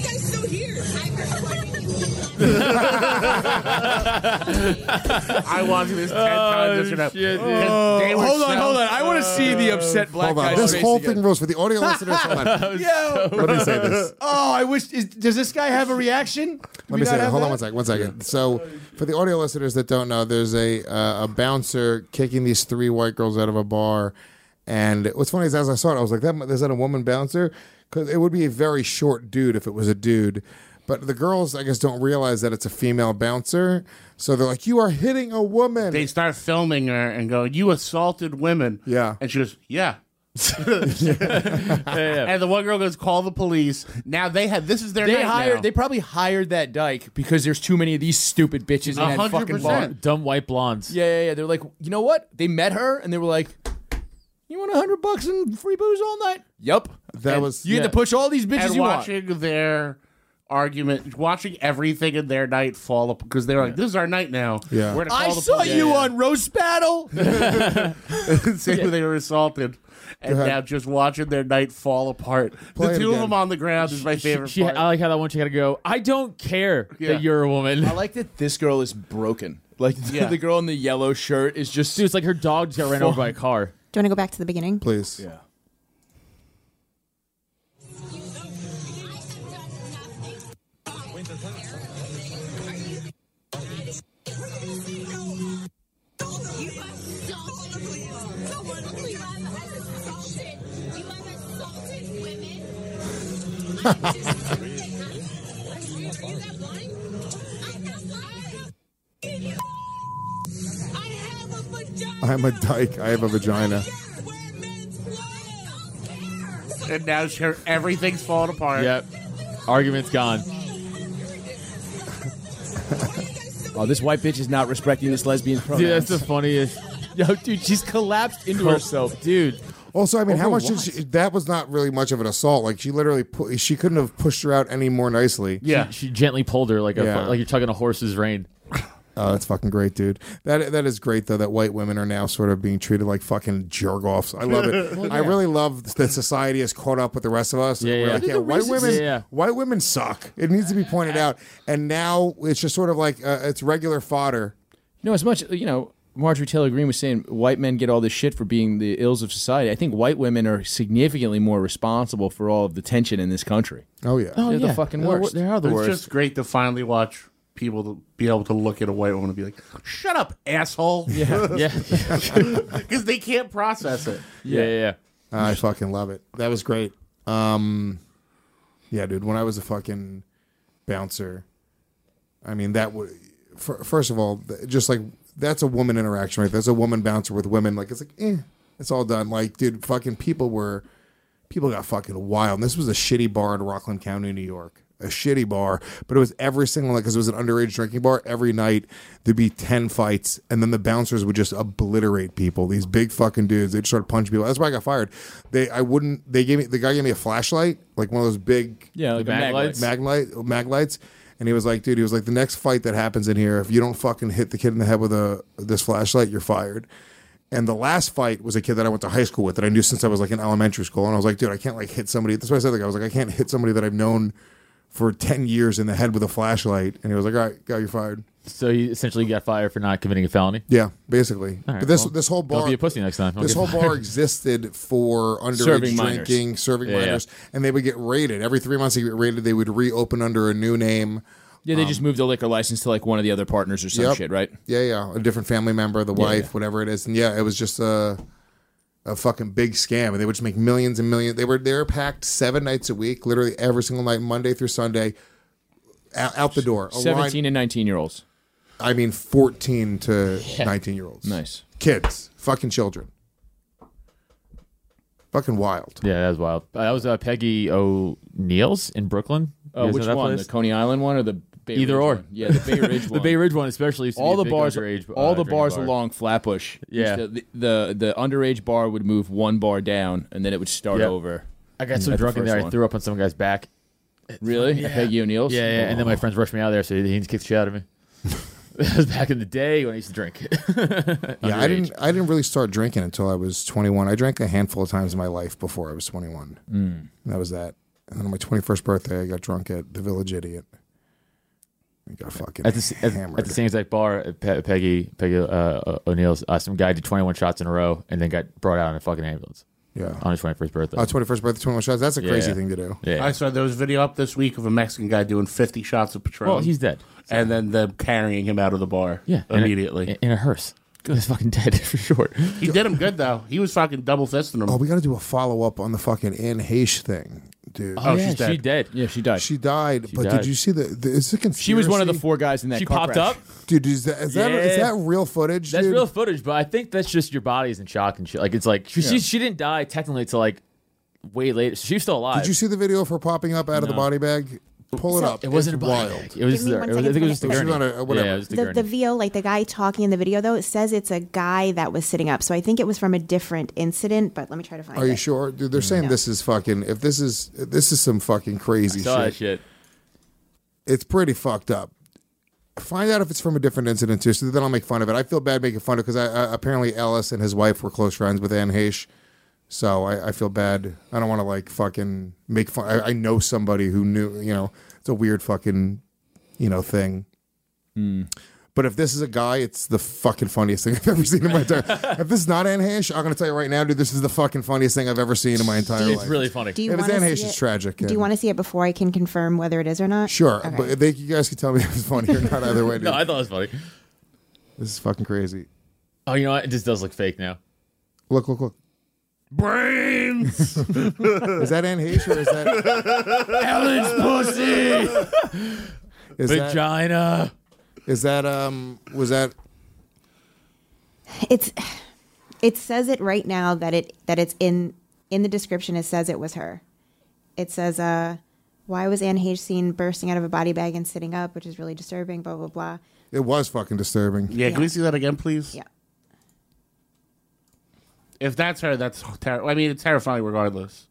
I watched this ten times yesterday. Oh, They were hold on, so- hold on. I want to see the upset black Hold on. guy's This face whole again. thing goes for the audio listeners. Hold on. Yo. Let me say this. Oh, I wish. Is, does this guy have a reaction? Do Let we me not say that. have Hold on that? one second. One second. So, for the audio listeners that don't know, there's a uh, a bouncer kicking these three white girls out of a bar, and what's funny is as I saw it, I was like, "That is that a woman bouncer?" Because it would be a very short dude if it was a dude. But the girls, I guess, don't realize that it's a female bouncer, so they're like, "You are hitting a woman." They start filming her and go, "You assaulted women." Yeah. And she goes, "Yeah." And the one girl goes, "Call the police." Now they have this is their They night hired. now. They probably hired that dyke because there's too many of these stupid bitches in A that hundred fucking percent. bar. Dumb white blondes. Yeah, yeah, yeah. They're like, you know what? They met her and they were like, "You want a hundred bucks and free booze all night?" Yup. That And was you yeah. had to push all these bitches and you want. watching their argument, watching everything in their night fall apart because they were like, "This is our night now." Yeah. We're gonna I call the saw police. you on Roast Battle. Same when they were assaulted, and ahead. now just watching their night fall apart. Play the it two of again. them on the ground is my favorite She, part. I like how that one chick had to go, I don't care Yeah. that you're a woman. I like that this girl is broken. Like Yeah. the girl in the yellow shirt is just. Dude, it's like her dog just got ran over by a car. Do you want to go back to the beginning? Please. Yeah. I'm a dyke. I have a vagina. and now she, everything's falling apart. Yep. Argument's gone. Oh, this white bitch is not respecting this lesbian pronouns. Dude, that's the funniest. Yo, dude, she's collapsed into herself. Dude. Also, I mean, how Over much did what? she, that was not really much of an assault. Like she literally, pu- she couldn't have pushed her out any more nicely. Yeah. She gently pulled her like a Yeah. like you're tugging a horse's rein. Oh, that's fucking great, dude. That that is great though. That white women are now sort of being treated like fucking jerk offs. I love it. I really love that society has caught up with the rest of us. Yeah, We're yeah. like, They're yeah, the white racist- women, Yeah, yeah. white women suck. It needs to be pointed out. And now it's just sort of like uh, it's regular fodder. You know, as much, you know, Marjorie Taylor Greene was saying white men get all this shit for being the ills of society. I think white women are significantly more responsible for all of the tension in this country. Oh yeah. Oh, They're the yeah. fucking They're- worst. They are the It's worst. just great to finally watch people to be able to look at a white woman and be like, "Shut up, asshole!" yeah. Yeah. Because they can't process it. Yeah, yeah. I fucking love it. That was great. Um, yeah, dude. When I was a fucking bouncer, I mean that would. First of all, th- just like that's a woman interaction, right? That's a woman bouncer with women. Like it's like, eh, it's all done. Like, dude, fucking people were, people got fucking wild. And this was a shitty bar in Rockland County, New York. A shitty bar, but it was every single night because it was an underage drinking bar. Every night there'd be ten fights, and then the bouncers would just obliterate people. These big fucking dudes, they'd start punching people. That's why I got fired. They, I wouldn't. They gave me the guy gave me a flashlight, like one of those big, Yeah, like The a mag mag lights? light. mag light, mag lights. And he was like, dude, he was like, the next fight that happens in here, if you don't fucking hit the kid in the head with a this flashlight, you're fired. And the last fight was a kid that I went to high school with that I knew since I was like in elementary school. And I was like, dude, I can't like hit somebody. That's why I said like I was like, I can't hit somebody that I've known for ten years in the head with a flashlight. And he was like, all right, go, you're fired. So you essentially got fired for not committing a felony? Yeah, basically. All right, but this well, this whole bar don't be a pussy next time. Don't This get whole fired. bar existed for underage Serving minors. drinking, serving Yeah, yeah. minors, and they would get raided every three months. They get raided. They would reopen under a new name. Yeah, they just moved the liquor license to like one of the other partners or some Yep. shit, right? Yeah, yeah, a different family member, the Yeah, wife, yeah. whatever it is, and yeah, it was just a a fucking big scam, and they would just make millions and millions. They were they were packed seven nights a week, literally every single night, Monday through Sunday, out, out the door. A line- Seventeen and nineteen year olds. I mean, fourteen to nineteen year olds. Nice kids, fucking children, fucking wild. Yeah, that was wild. Uh, that was uh, Peggy O'Neill's in Brooklyn. Oh, You guys which know that one? place? The Coney Island one or the Bay Either Ridge or. one? Yeah, the Bay Ridge the one. Bay Ridge one especially used to all be the a big bars, underage, uh, all the drinking bars bar. along Flatbush. used Yeah. to- the, the the underage bar would move one bar down, and then it would start Yep. over. I got so at the drunk in there, first I one. threw up on some guy's back. Really? Yeah. At Peggy O'Neill's? Yeah, yeah. And then my friends rushed me out of there, so he, he kicked the shit out of me. That was back in the day when I used to drink. Yeah, I didn't. I didn't really start drinking until I was twenty-one. I drank a handful of times in my life before I was twenty-one. Mm. That was that. And then on my twenty-first birthday, I got drunk at the Village Idiot. I got fucking At the, at, hammered. at the same exact bar, at Pe- Peggy Peggy uh, O'Neill's, uh, some guy did twenty-one shots in a row and then got brought out in a fucking ambulance. Yeah. On his twenty-first birthday. Oh, twenty-first birthday, twenty-one shots. That's a crazy Yeah. thing to do. Yeah. I saw there was a video up this week of a Mexican guy doing fifty shots of Patron. Well, he's dead. And then them carrying him out of the bar. Yeah, in a- immediately. in a hearse. He's fucking dead for sure. He did him good though. He was fucking double fisting him. Oh, we got to do a follow up on the fucking Anne Heche thing, dude. Oh, yeah, she dead. Yeah, she died. She died. She but died. did you see the? the is it conspiracy? She was one of the four guys in that She car popped crash. up? Dude, is that is, that, is Yeah. that real footage? That's dude? real footage, but I think that's just your body's in shock and shit. Like it's like she Yeah. she, she didn't die technically till like way later. She was still alive. Did you see the video of her popping up out of the No. body bag? Pull it So- up. It wasn't It's a body wild. bag. It was Give me the, one it was, I second think it was to the finish. gurney. She was on a- whatever. Yeah, it was the, The, gurney. the V O, like the guy talking in the video, though, it says it's a guy that was sitting up. So I think it was from a different incident, but let me try to find Are it. you sure, dude? They're saying No. this is fucking. If this is this is some fucking crazy I saw that shit. shit. It's pretty fucked up. Find out if it's from a different incident too, so then I'll make fun of it. I feel bad making fun of it because I, I, apparently Ellis and his wife were close friends with Anne Heche, so I, I feel bad. I don't want to like fucking make fun. I, I know somebody who knew. You know, it's a weird fucking, you know, thing. But if this is a guy, it's the fucking funniest thing I've ever seen in my entire. If this is not Anne Heche, I'm gonna tell you right now, dude, this is the fucking funniest thing I've ever seen in my entire life. It's really funny. Do you If it's wanna Anne Heche, see it's it? tragic. Do and- you want to see it before I can confirm whether it is or not? Sure, Okay. but they, you guys can tell me if it's funny or not. Either way, dude. No, I thought it was funny. This is fucking crazy. Oh, you know what? It just does look fake now. Look, look, look. Brains. Is that Anne Heche or is that Ellen's pussy. is that, Vagina. is that um was that It's it says it right now that it that it's in in the description. It says it was her. It says, uh, "Why was Anne Heche seen bursting out of a body bag and sitting up, which is really disturbing." Blah blah blah. it was fucking disturbing. Yeah, can we see that again, please? Yeah. If that's her, that's terrible. I mean, it's terrifying regardless.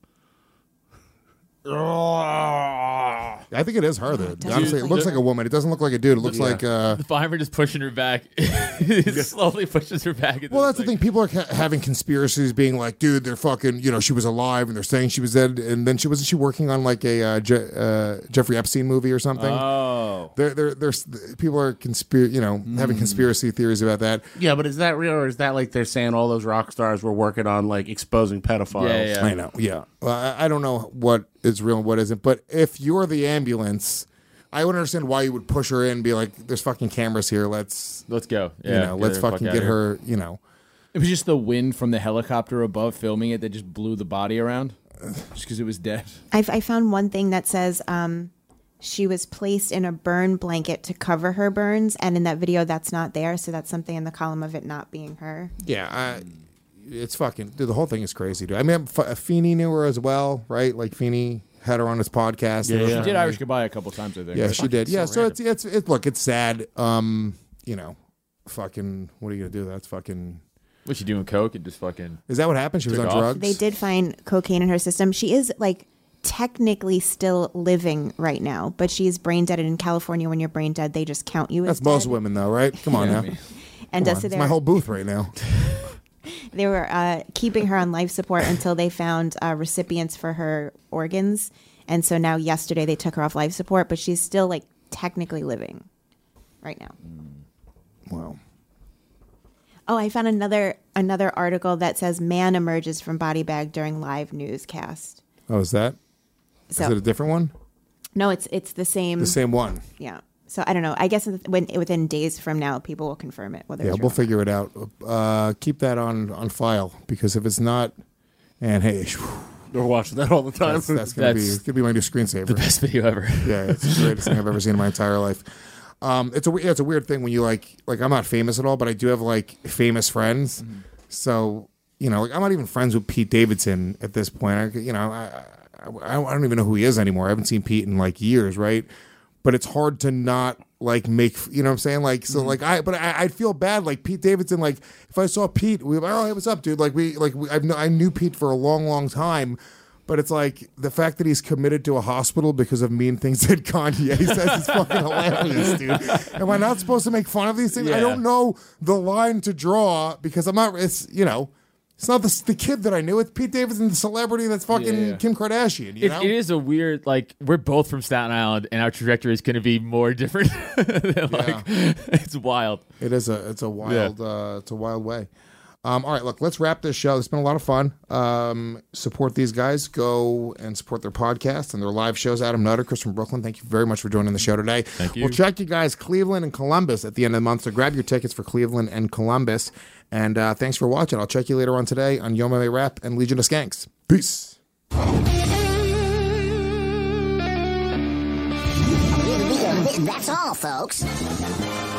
I think it is her, though. doesn't Honestly, it look looks like- like a woman. It doesn't look like a dude. It looks Yeah. like uh The fireman just pushing her back. He slowly pushes her back. well, that's the thing. People are ca- having conspiracies, being like, "Dude, they're fucking." You know, she was alive, and they're saying she was dead. And then she wasn't she working on like a uh, Je- uh, Jeffrey Epstein movie or something. Oh. There, there, there's people are conspir, you know, having conspiracy theories about that. Yeah, but is that real, or is that like they're saying all those rock stars were working on like exposing pedophiles? Yeah, yeah. I know. Yeah, well, I, I don't know what is real and what isn't. But if you're the ambulance, I would understand why you would push her in and be like, "There's fucking cameras here. Let's, Let's go. Yeah, you know, get let's her the fuck fucking outta get here. her." You know, It was just the wind from the helicopter above filming it that just blew the body around. Just because it was dead. I, I found one thing that says um, she was placed in a burn blanket to cover her burns, and in that video, that's not there. So that's something in the column of it not being her. yeah, I, it's fucking. Dude, the whole thing is crazy, dude. I mean, F- Feeney knew her as well, right? Like Feeney had her on his podcast. Yeah, They were yeah. She trying did to- Irish Goodbye a couple times, I think. Yeah, right? she did. Yeah, so, so it's it's it. Look, it's sad. Um, you know, fucking. What are you gonna do? That's fucking. Was she doing coke and just fucking? Is that what happened? She was Took on off? drugs. They did find cocaine in her system. She is like technically still living right now, but she's brain dead. And in California, when you're brain dead, they just count you as That's most dead. women, though, right? Come on now. And Come uh, on. so It's they're- my whole booth right now. they were uh, keeping her on life support until they found uh, recipients for her organs. And so now yesterday they took her off life support, but she's still like technically living. right now. Wow. Oh, I found another another article that says man emerges from body bag during live newscast. Oh, is that? So, is it a different one? No, it's it's the same. The same one. Yeah. So I don't know. I guess when within days from now, people will confirm it. Whether Yeah, it's we'll real. figure it out. Uh, keep that on, on file because if it's not, and hey, we're watching that all the time. That's, that's gonna That's be gonna be my new screensaver. The best video ever. Yeah, it's the greatest thing I've ever seen in my entire life. Um, it's a yeah, it's a weird thing when you like like I'm not famous at all, but I do have like famous friends. Mm-hmm. So you know, like I'm not even friends with Pete Davidson at this point. I, you know, I, I I don't even know who he is anymore. I haven't seen Pete in like years, right? But it's hard to not like make, you know what I'm saying? Like, so mm-hmm. like I, but I, I'd feel bad. Like Pete Davidson, like if I saw Pete, we'd be like, oh, hey, what's up, dude? Like we, like we, I've kn- I knew Pete for a long, long time. But it's like the fact that he's committed to a hospital because of mean things that Kanye says is fucking hilarious, dude. Am I not supposed to make fun of these things? Yeah. I don't know the line to draw because I'm not, it's, you know, it's not the, the kid that I knew. It's Pete Davidson, the celebrity that's fucking Yeah, yeah. Kim Kardashian, you It, know? it is a weird, like, we're both from Staten Island, and our trajectory is going to be more different. than, like, it's wild. It is a, it's a wild, Yeah. uh, it's a wild way. Um, all right, look, let's wrap this show. It's been a lot of fun. Um, support these guys. Go and support their podcast and their live shows. Adam Nutter, Chris from Brooklyn, thank you very much for joining the show today. Thank you. We'll check you guys Cleveland and Columbus at the end of the month, so grab your tickets for Cleveland and Columbus. And uh, thanks for watching. I'll check you later on today on Yo Meme Rap and Legion of Skanks. Peace. That's all, folks.